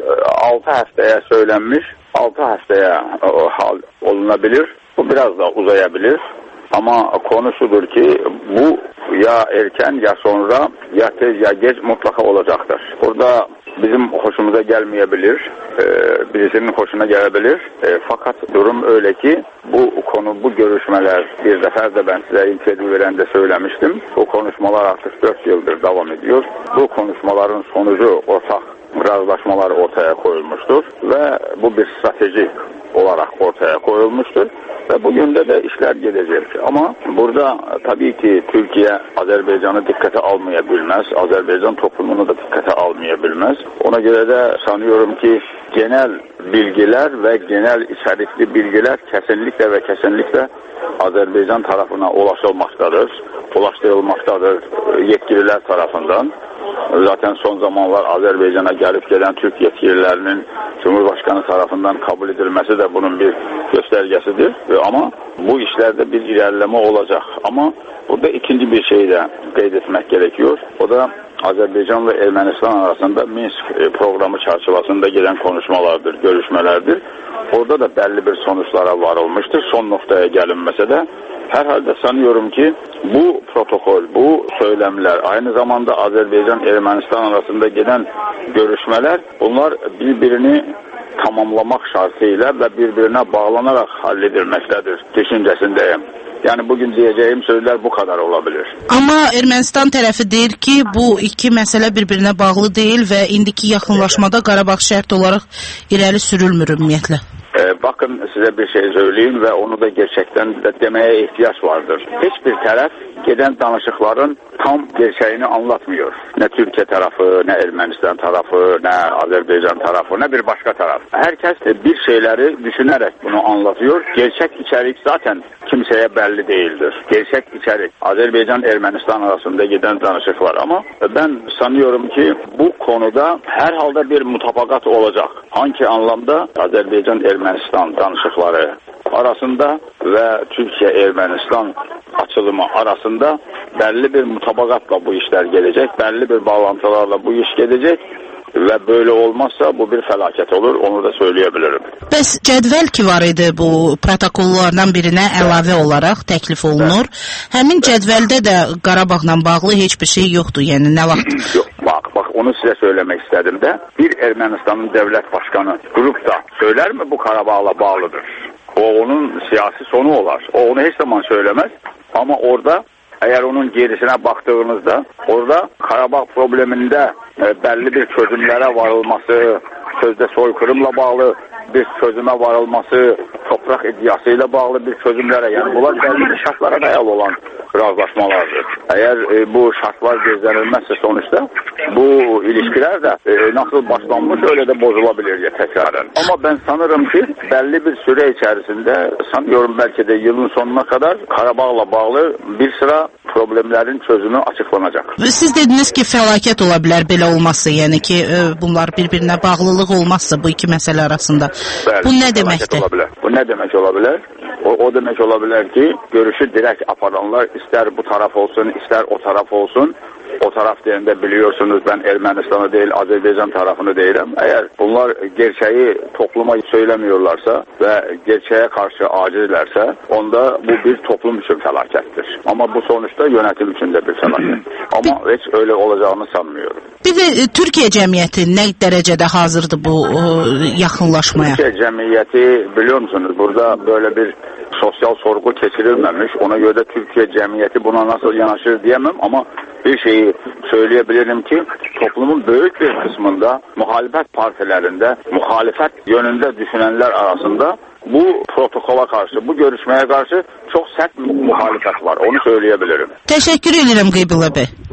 altı həftəyə söylənmiş, altı həftəyə hal olunabilir. Bu biraz da uzayabilir. Ama konu şudur ki bu ya erken ya sonra ya tez ya geç mutlaka olacaktır. Burada bizim hoşumuza gelmeyebilir, e, birisinin hoşuna gelebilir. E, fakat durum öyle ki bu konu, bu görüşmeler bir defa da ben size interview verende söylemiştim. Bu konuşmalar artık dört yıldır devam ediyor. Bu konuşmaların sonucu ortak razılaşmalar ortaya koyulmuştur ve bu bir stratejik olarak ortaya koyulmuştur. Ve bugün de de işler gelecek. Ama burada tabii ki Türkiye Azerbaycan'ı dikkate almayabilmez. Azerbaycan toplumunu da dikkate almayabilmez. Ona göre de sanıyorum ki genel bilgiler ve genel içerikli bilgiler kesinlikle ve kesinlikle Azerbaycan tarafına ulaşılmaktadır. Ulaştırılmaktadır yetkililer tarafından. Zaten son zamanlar Azerbaycan'a gelip gelen Türk yetkililerinin Cumhurbaşkanı tarafından kabul edilmesi de bunun bir göstergesidir. Ama bu işlerde bir ilerleme olacak. Ama burada ikinci bir şeyi de kaydetmek gerekiyor. O da Azerbaycan ve Ermenistan arasında Minsk programı çerçevesinde gelen konuşmalardır, görüşmelerdir. Orada da belli bir sonuçlara varılmıştır. Son noktaya gelinmese de herhalde sanıyorum ki bu protokol, bu söylemler, aynı zamanda Azerbaycan-Ermenistan arasında gelen görüşmeler, bunlar birbirini tamamlamak şartıyla ve birbirine bağlanarak halledilmektedir düşüncesindeyim. Yani bugün diyeceğim sözler bu kadar olabilir. Ama Ermənistan tərəfi deyir ki, bu iki məsələ bir-birinə bağlı deyil və indiki yaxınlaşmada Qarabağ şərt olaraq irəli sürülmür ümumiyyətlə. Ee, bakın size bir şey söyleyeyim ve onu da gerçekten de demeye ihtiyaç vardır. Hiçbir taraf gelen danışıkların tam gerçeğini anlatmıyor. Ne Türkiye tarafı, ne Ermenistan tarafı, ne Azerbaycan tarafı, ne bir başka taraf. Herkes bir şeyleri düşünerek bunu anlatıyor. Gerçek içerik zaten kimseye belli değildir. Gerçek içerik Azerbaycan-Ermenistan arasında giden danışıklar ama ben sanıyorum ki bu konuda herhalde bir mutabakat olacak. Hangi anlamda? Azerbaycan-Ermenistan danışıkları arasında ve Türkiye-Ermenistan açılımı arasında belli bir mutabakatla bu işler gelecek, belli bir bağlantılarla bu iş gelecek ve böyle olmazsa bu bir felaket olur, onu da söyleyebilirim. Bəs cədvəl ki var idi bu protokollardan birinə əlavə olaraq təklif olunur. Həmin cədvəldə də Qarabağla bağlı heç bir şey yoxdur, yəni nə vaxt? Yok, bak, bak onu size söylemek istedim de bir Ermenistan'ın devlet başkanı durup da söyler mi bu Karabağ'la bağlıdır? O onun siyasi sonu olar. O onu hiç zaman söylemez ama orada eğer onun gerisine baktığınızda orada Karabağ probleminde e, belli bir çözümlere varılması, sözde soykırımla bağlı bir çözüme varılması, toprak iddiasıyla bağlı bir çözümlere, yani bunlar belli şartlara dayalı olan razılaşmalardır. Eğer e, bu şartlar gözlenilmezse sonuçta bu ilişkiler de e, nasıl başlanmış öyle de bozulabilir ya tekraren. Ama ben sanırım ki belli bir süre içerisinde, sanıyorum belki de yılın sonuna kadar Karabağ'la bağlı bir sıra problemlerin çözümü açıklanacak. Siz dediniz ki felaket ola bilər belə olmazsa, yəni ki e, bunlar bir-birinə bağlılıq olmazsa bu iki məsələ arasında. Bəli, bu ne demektir? Bu ne demek olabilir? O, o demek olabilir ki görüşü direkt aparanlar ister bu taraf olsun ister o taraf olsun. O taraf deyəndə biliyorsunuz ben Ermenistan'ı değil Azerbaycan tarafını değilim. Eğer bunlar gerçeği topluma söylemiyorlarsa ve gerçeğe karşı acizlerse onda bu bir toplum için felakettir. Ama bu sonuçta yönetim için de bir felaket. Ama hiç öyle olacağını sanmıyorum. Bir de e, Türkiye cəmiyyəti ne derecede hazırdı bu e, yaxınlaşmaya? Türkiye cəmiyyəti biliyor musunuz burada böyle bir sosyal sorgu keçirilmemiş. Ona göre de Türkiye cəmiyyəti buna nasıl yanaşır diyemem ama bir şeyi söyleyebilirim ki toplumun büyük bir kısmında muhalefet partilerinde muhalefet yönünde düşünenler arasında bu protokola karşı, bu görüşmeye karşı çok sert muhalefet var. Onu söyleyebilirim. Teşekkür ederim Qeybulla Bey.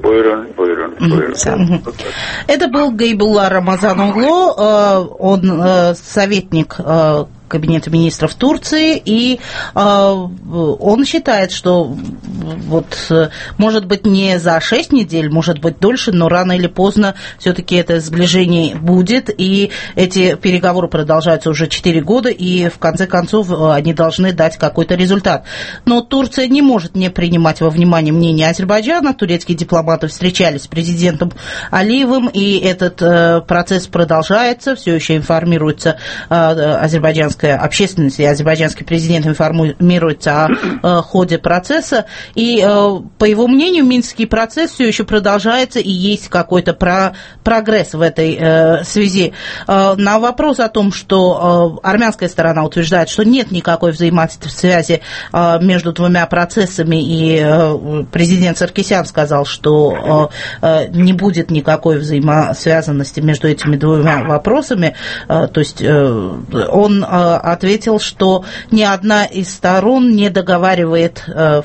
Buyurun, buyurun, buyurun. Это был Гайбулла Рамазаноглу, он советник Кабинета министров Турции, и э, он считает, что вот, может быть, не за шесть недель, может быть, дольше, но рано или поздно все-таки это сближение будет, и эти переговоры продолжаются уже четыре года, и в конце концов они должны дать какой-то результат. Но Турция не может не принимать во внимание мнение Азербайджана. Турецкие дипломаты встречались с президентом Алиевым, и этот э, процесс продолжается, все еще информируется э, азербайджанская общественность, и азербайджанский президент информируется о э, ходе процесса, и, э, по его мнению, Минский процесс все еще продолжается, и есть какой-то про- прогресс в этой э, связи. Э, на вопрос о том, что э, армянская сторона утверждает, что нет никакой взаимосвязи э, между двумя процессами, и э, президент Саркисян сказал, что э, э, не будет никакой взаимосвязанности между этими двумя вопросами, э, то есть э, он э, ответил, что ни одна из сторон не договаривает э,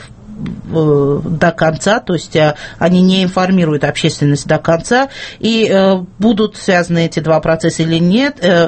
до конца, то есть э, они не информируют общественность до конца, и э, будут связаны эти два процесса или нет. Э,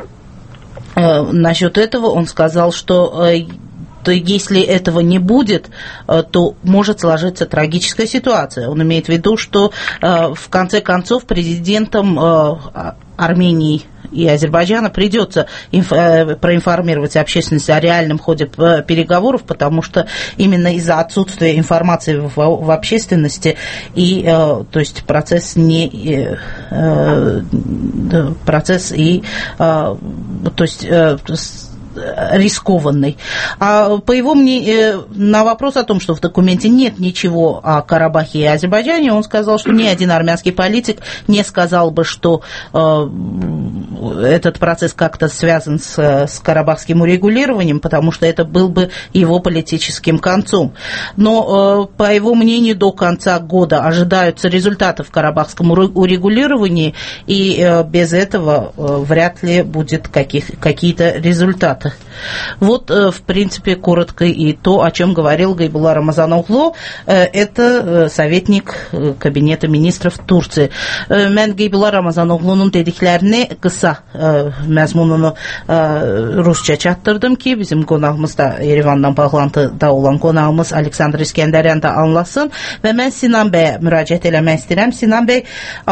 э, насчет этого он сказал, что э, то если этого не будет, то может сложиться трагическая ситуация. Он имеет в виду, что в конце концов президентам Армении и Азербайджана придется инф- проинформировать общественность о реальном ходе переговоров, потому что именно из-за отсутствия информации в, в общественности и, э, то есть процесс не э, э, процесс и э, то есть э, рискованный. А по его мнению, на вопрос о том, что в документе нет ничего о Карабахе и Азербайджане, он сказал, что ни один армянский политик не сказал бы, что э, этот процесс как-то связан с, с карабахским урегулированием, потому что это был бы его политическим концом. Но, э, по его мнению, до конца года ожидаются результаты в карабахском урегулировании, и э, без этого э, вряд ли будет каких, какие-то результаты. Вот, в принципе, коротко и то, о чем говорил Гайбулла Рамазаноглу, это советник Кабинета министров Турции. Mən Гайбулла Рамазаноглунun dediklərini qısa məzmununu rusca çatdırdım ki, bizim qonağımız da Yerevandan bağlantıda olan qonağımız Aleksandr İskəndəryan da anlasın və mən Sinan bəyə müraciət eləmək istəyirəm. Sinan bəy,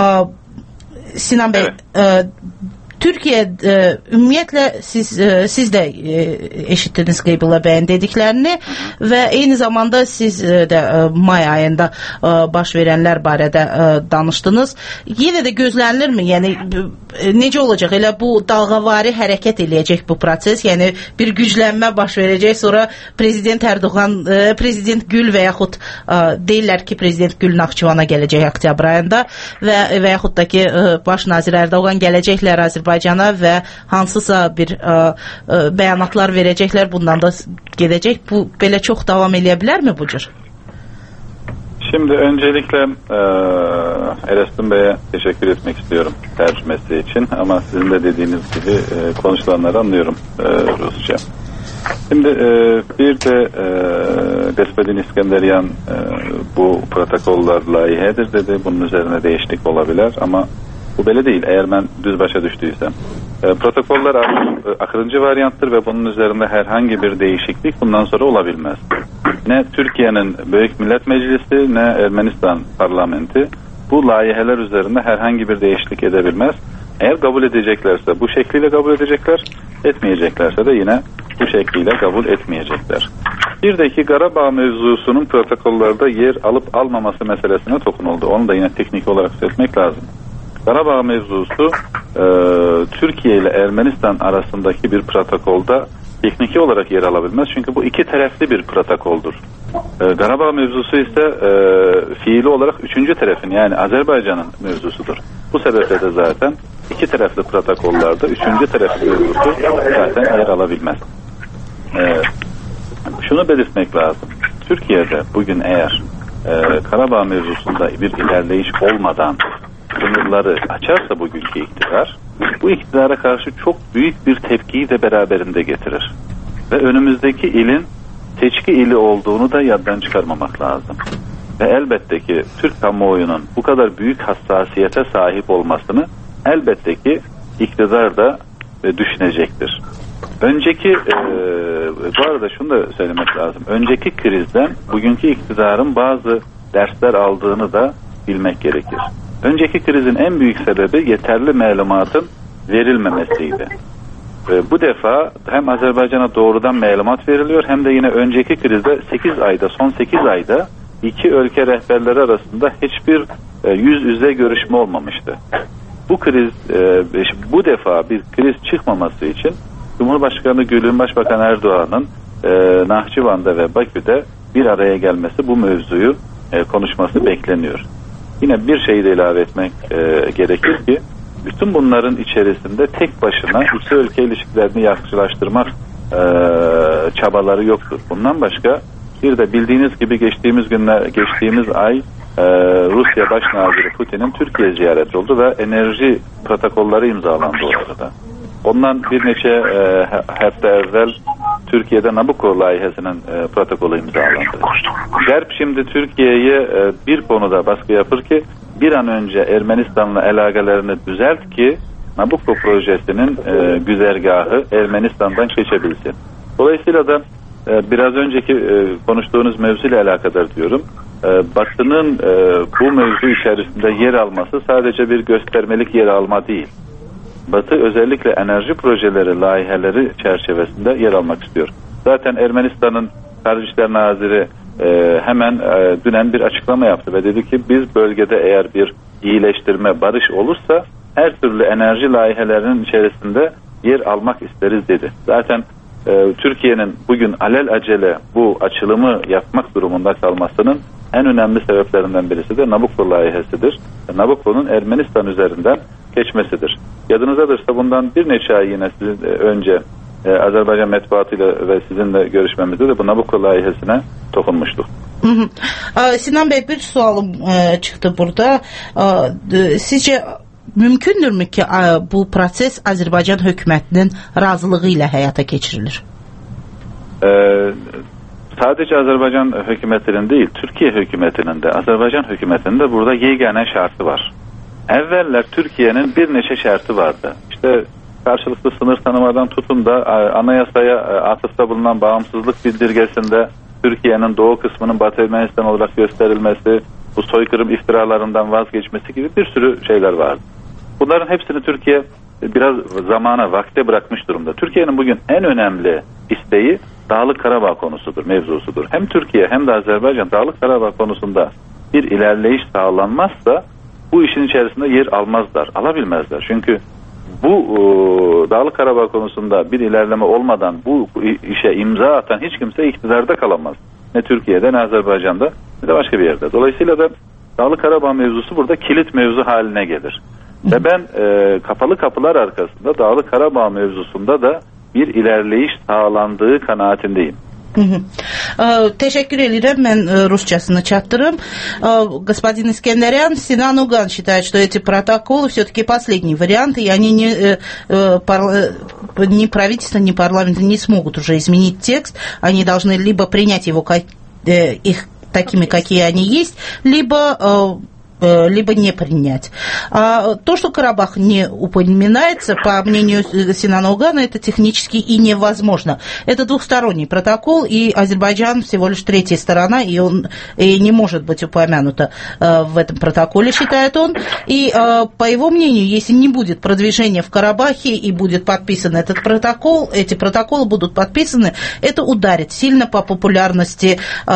Sinan bəy, Türkiye e, ümumiyyətlə siz e, siz də e, eşitdiniz Qeybulla bəyin dediklərini və eyni zamanda siz e, də e, may ayında e, baş verənlər barədə e, danışdınız. Yenə də gözlənilirmi? Yəni e, necə olacaq? Elə bu dalğavari hərəkət eləyəcək bu proses? Yəni bir güclənmə baş verəcək, sonra prezident Erdoğan, e, prezident Gül və yaxud e, deyirlər ki, prezident Gül Naxçıvana gələcək oktyabr ayında və və yaxud da ki e, baş nazir Erdoğan gələcəklər Azərbaycana Azərbaycana və hansısa bir ə, ə, bəyanatlar verəcəklər, bundan da gedəcək. Bu belə çox davam eləyə bilərmi bu cür? Şimdi öncelikle e, Erastin Bey'e teşekkür etmek istiyorum tercümesi için, ama sizin de dediğiniz gibi e, konuşulanları anlıyorum e, Rusça. Şimdi e, bir de e, Desbedin İskenderiyan e, bu protokoller layihedir dedi. Bunun üzerine değişiklik olabilir ama bu böyle değil, eğer ben düz başa düştüysem. E, protokoller akırıncı varyanttır ve bunun üzerinde herhangi bir değişiklik bundan sonra olabilmez. Ne Türkiye'nin Büyük Millet Meclisi ne Ermenistan parlamenti bu layiheler üzerinde herhangi bir değişiklik edebilmez. Eğer kabul edeceklerse bu şekliyle kabul edecekler, etmeyeceklerse de yine bu şekliyle kabul etmeyecekler. Bir de ki Karabağ mevzusunun protokollerde yer alıp almaması meselesine dokunuldu. Onu da yine teknik olarak söylemek lazım. Karabağ mevzusu e, Türkiye ile Ermenistan arasındaki bir protokolda tekniki olarak yer alabilmez. Çünkü bu iki taraflı bir protokoldur. E, Karabağ mevzusu ise e, fiili olarak üçüncü tarafın, yani Azerbaycan'ın mevzusudur. Bu sebeple de zaten iki taraflı protokollarda üçüncü taraflı mevzusu zaten yer alabilmez. E, şunu belirtmek lazım. Türkiye'de bugün eğer e, Karabağ mevzusunda bir ilerleyiş olmadan sınırları açarsa bugünkü iktidar, bu iktidara karşı çok büyük bir tepkiyi de beraberinde getirir. Ve önümüzdeki ilin seçki ili olduğunu da yaddan çıkarmamak lazım. ve elbette ki Türk kamuoyunun bu kadar büyük hassasiyete sahip olmasını elbette ki iktidar da e, düşünecektir. Önceki e, bu arada şunu da söylemek lazım. Önceki krizden bugünkü iktidarın bazı dersler aldığını da bilmek gerekir. Önceki krizin en büyük sebebi yeterli malumatın verilmemesiydi. E, bu defa hem Azerbaycan'a doğrudan malumat veriliyor hem de yine önceki krizde sekiz ayda son sekiz ayda iki ülke rehberleri arasında hiçbir e, yüz yüze görüşme olmamıştı. Bu kriz e, bu defa bir kriz çıkmaması için Cumhurbaşkanı Gül'ün, Başbakan Erdoğan'ın e, Nahçıvan'da ve Bakü'de bir araya gelmesi, bu mevzuyu e, konuşması bekleniyor. Yine bir şeyi de ilave etmek e, gerekir ki bütün bunların içerisinde tek başına iki ülke ilişkilerini yaklaştırmak e, çabaları yoktur. Bundan başka bir de bildiğiniz gibi geçtiğimiz günler, geçtiğimiz ay e, Rusya Başnaziri Putin'in Türkiye ziyareti oldu ve enerji protokolları imzalandı orada. Ondan bir neçe e, hafta evvel Türkiye'de Nabucco layihesinin e, protokolü imzalandı. Garp şimdi Türkiye'ye e, bir konuda baskı yapır ki bir an önce Ermenistan'la alakalarını düzelt ki Nabucco projesinin e, güzergahı Ermenistan'dan geçebilsin. Dolayısıyla da e, biraz önceki e, konuştuğunuz mevzuyla alakadar diyorum. E, Batı'nın e, bu mevzu içerisinde yer alması sadece bir göstermelik yer alma değil. Batı özellikle enerji projeleri, layiheleri çerçevesinde yer almak istiyor. Zaten Ermenistan'ın Dışişleri Naziri e, hemen e, dünen bir açıklama yaptı ve dedi ki biz bölgede eğer bir iyileştirme, barış olursa her türlü enerji layihelerinin içerisinde yer almak isteriz dedi. Zaten e, Türkiye'nin bugün alelacele bu açılımı yapmak durumunda kalmasının en önemli sebeplerinden birisi de Nabucco layihesidir. Nabucco'nun Ermenistan üzerinden geçmesidir. Yadınızdadırsa bundan bir neçe ay yine sizin önce e, Azerbaycan metbuatıyla ve sizinle görüşmemizde de bu Nabucco layihesine dokunmuştuk. Hı hı. Sinan Bey, bir sualım e, çıktı burada. E, sizce mümkündür mü ki e, bu proses Azerbaycan hökumətinin razılığı ilə həyata keçirilir? E, sadece Azerbaycan hükümetinin değil, Türkiye hükümetinin de, Azerbaycan hükümetinin de burada yegane şartı var. Evveller Türkiye'nin bir neçe şartı vardı. İşte karşılıklı sınır tanımadan tutun da anayasaya atıfta bulunan bağımsızlık bildirgesinde Türkiye'nin doğu kısmının Batı Ermenistan olarak gösterilmesi, bu soykırım iftiralarından vazgeçmesi gibi bir sürü şeyler vardı. Bunların hepsini Türkiye biraz zamana, vakte bırakmış durumda. Türkiye'nin bugün en önemli isteği Dağlık Karabağ konusudur, mevzusudur. Hem Türkiye hem de Azerbaycan Dağlık Karabağ konusunda bir ilerleyiş sağlanmazsa bu işin içerisinde yer almazlar, alabilmezler. Çünkü bu e, Dağlık Karabağ konusunda bir ilerleme olmadan bu işe imza atan hiç kimse iktidarda kalamaz. Ne Türkiye'de ne Azerbaycan'da ne de başka bir yerde. Dolayısıyla da Dağlık Karabağ mevzusu burada kilit mevzu haline gelir. Ve ben e, kapalı kapılar arkasında Dağlık Karabağ mevzusunda da bir ilerleyiş sağlandığı kanaatindeyim. Hı hı. Teşekkür ederim. Ben русчасını çаттırım. Господин Искендерян, Синан Уган считает, что эти протоколы все-таки последний вариант, и они не, ни правительство, ни парламент не смогут уже изменить текст. Они должны либо принять его их такими, какие они есть, либо либо не принять. А то, что Карабах не упоминается, по мнению Синана Угана, это технически и невозможно. Это двухсторонний протокол, и Азербайджан всего лишь третья сторона, и он и не может быть упомянуто в этом протоколе, считает он. И по его мнению, если не будет продвижения в Карабахе и будет подписан этот протокол, эти протоколы будут подписаны, это ударит сильно по популярности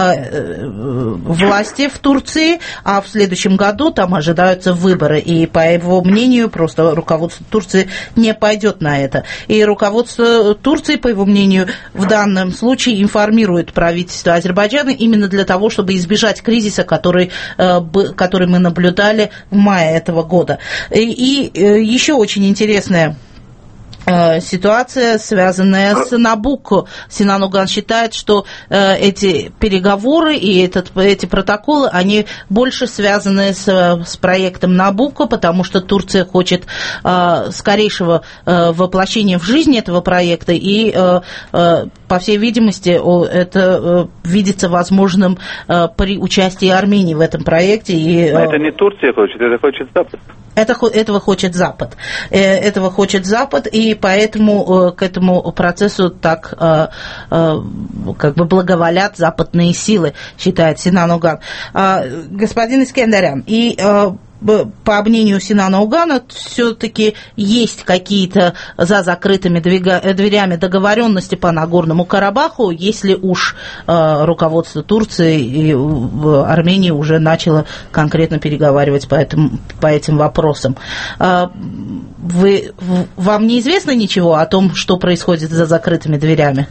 власти в Турции, а в следующем году там ожидаются выборы, и по его мнению просто руководство Турции не пойдет на это. И руководство Турции, по его мнению, в данном случае информирует правительство Азербайджана именно для того, чтобы избежать кризиса, который, который мы наблюдали в мае этого года. И, и еще очень интересная ситуация, связанная с Набуко. Синан Уган считает, что э, эти переговоры и этот, эти протоколы, они больше связаны с, с проектом Набуко, потому что Турция хочет э, скорейшего э, воплощения в жизнь этого проекта, и, э, э, по всей видимости, это э, видится возможным э, при участии Армении в этом проекте. И, э, это не Турция хочет, это хочет Запад. Это, этого хочет Запад. Этого хочет Запад, и поэтому к этому процессу так как бы благоволят западные силы, считает Синан Уган. Господин Искендарян, и по мнению Синана Угана, все-таки есть какие-то за закрытыми дверями договоренности по Нагорному Карабаху, если уж э, руководство Турции и э, Армении уже начало конкретно переговаривать по, этому, по этим вопросам. Э, вы, вам неизвестно ничего о том, что происходит за закрытыми дверями?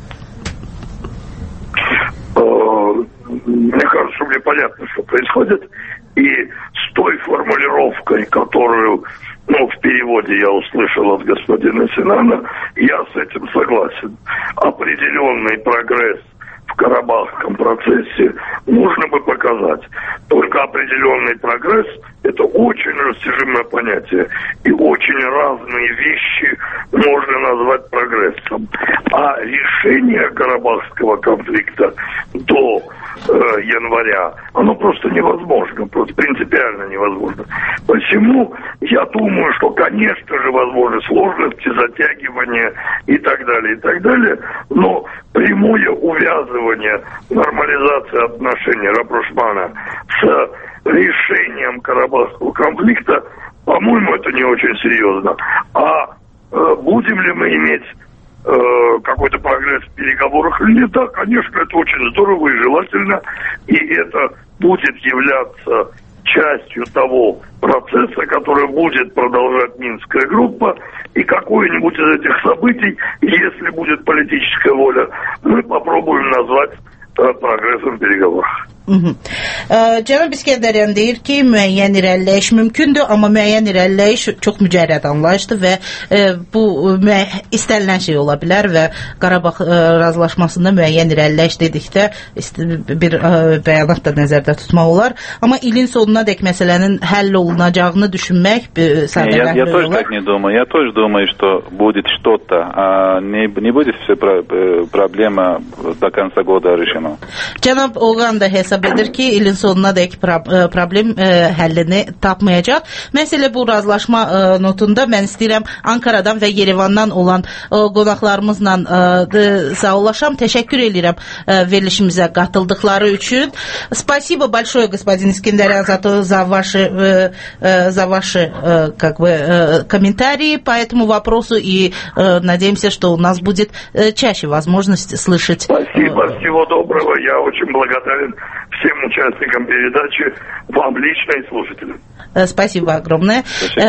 Мне кажется, мне понятно, что происходит. И с той формулировкой, которую, ну, в переводе я услышал от господина Синана, я с этим согласен. Определенный прогресс в Карабахском процессе нужно бы показать. Только определенный прогресс – это очень растяжимое понятие. И очень разные вещи можно назвать прогрессом. А решение Карабахского конфликта до э, января, оно просто невозможно, просто принципиально невозможно. Посему я думаю, что, конечно же, возможны сложности, затягивания и так далее, и так далее, но прямое увязывание, нормализация отношений Рапрошмана с решением Карабахского конфликта, по-моему, это не очень серьезно. А э, будем ли мы иметь э, какой-то прогресс в переговорах или нет? Да, конечно, это очень здорово и желательно, и это будет являться частью того процесса, который будет продолжать Минская группа, и какое-нибудь из этих событий, если будет политическая воля, мы попробуем назвать э, прогрессом в переговорах. Cənab İskəndəryan deyir ki, müəyyən irəliləyiş mümkündür, amma müəyyən irəliləyiş çox mücərrəd anlayışdır və e, bu istənilən şey ola bilər və Qarabağ e, razılaşmasında müəyyən irəliləyiş dedikdə bir e, bəyanat da nəzərdə tutmaq olar. Amma ilin sonuna dək məsələnin həll olunacağını düşünmək я, я тоже так не думаю. Я тоже думаю, что будет что-то, а не, не будет все проблема до конца года решена. Cənab Oğan da hesab edir ki, ilin sonuna dək problem e, həllini tapmayacaq. Məsələ bu razılaşma e, notunda mən istəyirəm Ankaradan və Yerevandan olan e, qonaqlarımızla e, sağollaşam. Təşəkkür edirəm e, verilişimizə qatıldıqları üçün. Спасибо большое, господин Искендарян, за, то, за ваши, э, э, за ваши э, как бы, э, комментарии по этому вопросу, и э, надеемся, что у нас будет э, чаще возможность слышать. Спасибо, всего доброго. Я очень благодарен всем участникам передачи, вам лично и слушателям. Спасибо огромное.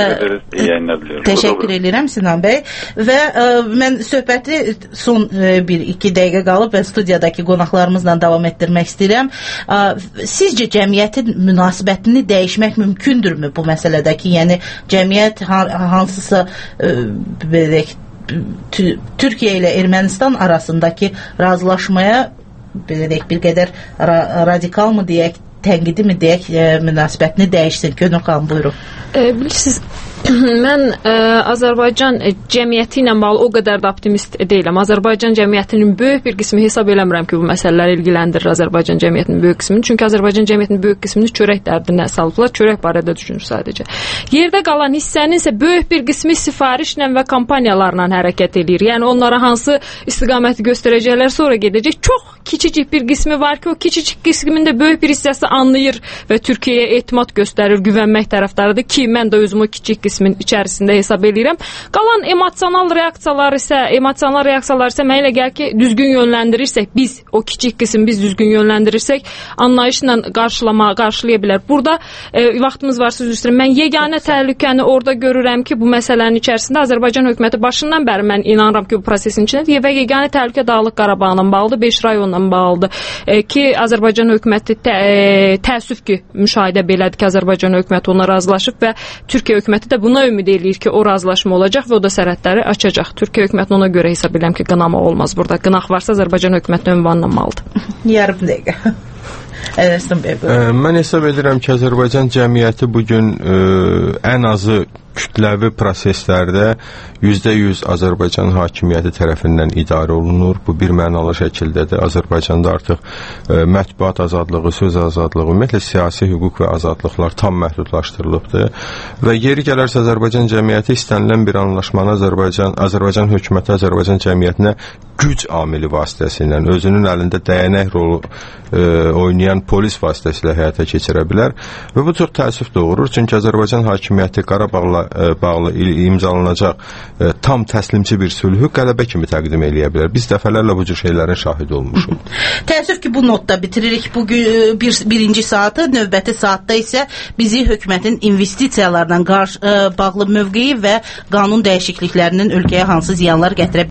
Təşəkkür edirəm Sinan bəy. Və ə, mən söhbəti son ə, bir iki dəqiqə qalıb və studiyadakı qonaqlarımızla davam etdirmək istəyirəm. Ə, sizcə cəmiyyətin münasibətini dəyişmək mümkündürmü bu məsələdəki? Yəni cəmiyyət hansısa ə, belə Türkiyə ilə Ermənistan arasındakı razılaşmaya belə deyək, bir qədər ra radikal mı deyək, tənqidi mi deyək, e, münasibətini dəyişsin. Gönül xanım, buyurun. E, bilirsiniz, mən e, Azərbaycan e, cəmiyyəti ilə bağlı o qədər də optimist deyiləm. Azərbaycan cəmiyyətinin böyük bir qismi hesab eləmirəm ki, bu məsələlər ilgiləndirir Azərbaycan cəmiyyətinin böyük qismini. Çünki Azərbaycan cəmiyyətinin böyük qismini çörək dərdinə salıblar. Çörək barədə düşünür sadəcə. Yerdə qalan hissənin isə böyük bir qismi sifarişlə və kampaniyalarla hərəkət edir. Yəni onlara hansı istiqaməti göstərəcəklər, sonra gedəcək. Çox kiçicik bir qismi var ki, o kiçicik qismində böyük bir hissəsi anlayır və Türkiyəyə etimad göstərir, güvənmək tərəfdarıdır ki, mən də özümü kiçik qismin içərisində hesab edirəm. Qalan emosional reaksiyalar isə, emosional reaksiyalar isə mənə elə gəlir ki, düzgün yönləndirirsək, biz o kiçik qismi biz düzgün yönləndirirsək, anlayışla qarşılama, qarşılaya bilər. Burada e, vaxtımız var, söz üstürəm. Mən yeganə təhlükəni orada görürəm ki, bu məsələnin içərisində Azərbaycan hökuməti başından bəri mən inanıram ki, bu prosesin içindədir və yeganə təhlükə Dağlıq Qarabağla bağlıdır, beş rayonla ilə bağlıdır e, ki, Azərbaycan hökuməti tə, e, təəssüf ki, müşahidə belədir ki, Azərbaycan hökuməti ona razılaşıb və Türkiyə hökuməti də buna ümid eləyir ki, o razılaşma olacaq və o da sərhədləri açacaq. Türkiyə hökumətinin ona görə hesab edirəm ki, qınama olmaz burada. Qınaq varsa Azərbaycan hökumətinin ünvanlanmalıdır. Yarım dəqiqə. Mən hesab edirəm ki, Azərbaycan cəmiyyəti bugün ə, ən azı kütləvi proseslərdə yüzdə yüz Azərbaycan hakimiyyəti tərəfindən idarə olunur. Bu bir mənalı şəkildədir. Azərbaycanda artıq ə, mətbuat azadlığı, söz azadlığı, ümumiyyətlə siyasi hüquq və azadlıqlar tam məhdudlaşdırılıbdır. Və yeri gələrsə Azərbaycan cəmiyyəti istənilən bir anlaşmanı Azərbaycan, Azərbaycan hökuməti Azərbaycan cəmiyyətinə güc amili vasitəsilə, özünün əlində dəyənək rolu ə, oynayan polis vasitəsilə həyata keçirə bilər. Və bu çox təəssüf doğurur. Çünki Azərbaycan hakimiyyəti Qarabağla ə, bağlı imzalanacaq ə, tam təslimçi bir sülhü qələbə kimi təqdim eləyə bilər. Biz dəfələrlə bu cür şeylərin şahidi olmuşuq. Təəssüf ki, bu notda bitiririk bugün bir, birinci saatı. Növbəti saatda isə bizi hökumətin investisiyalarla qarşı, ə, bağlı mövqeyi və qanun dəyişikliklərinin ölkəyə hansı ziyanlar gətirə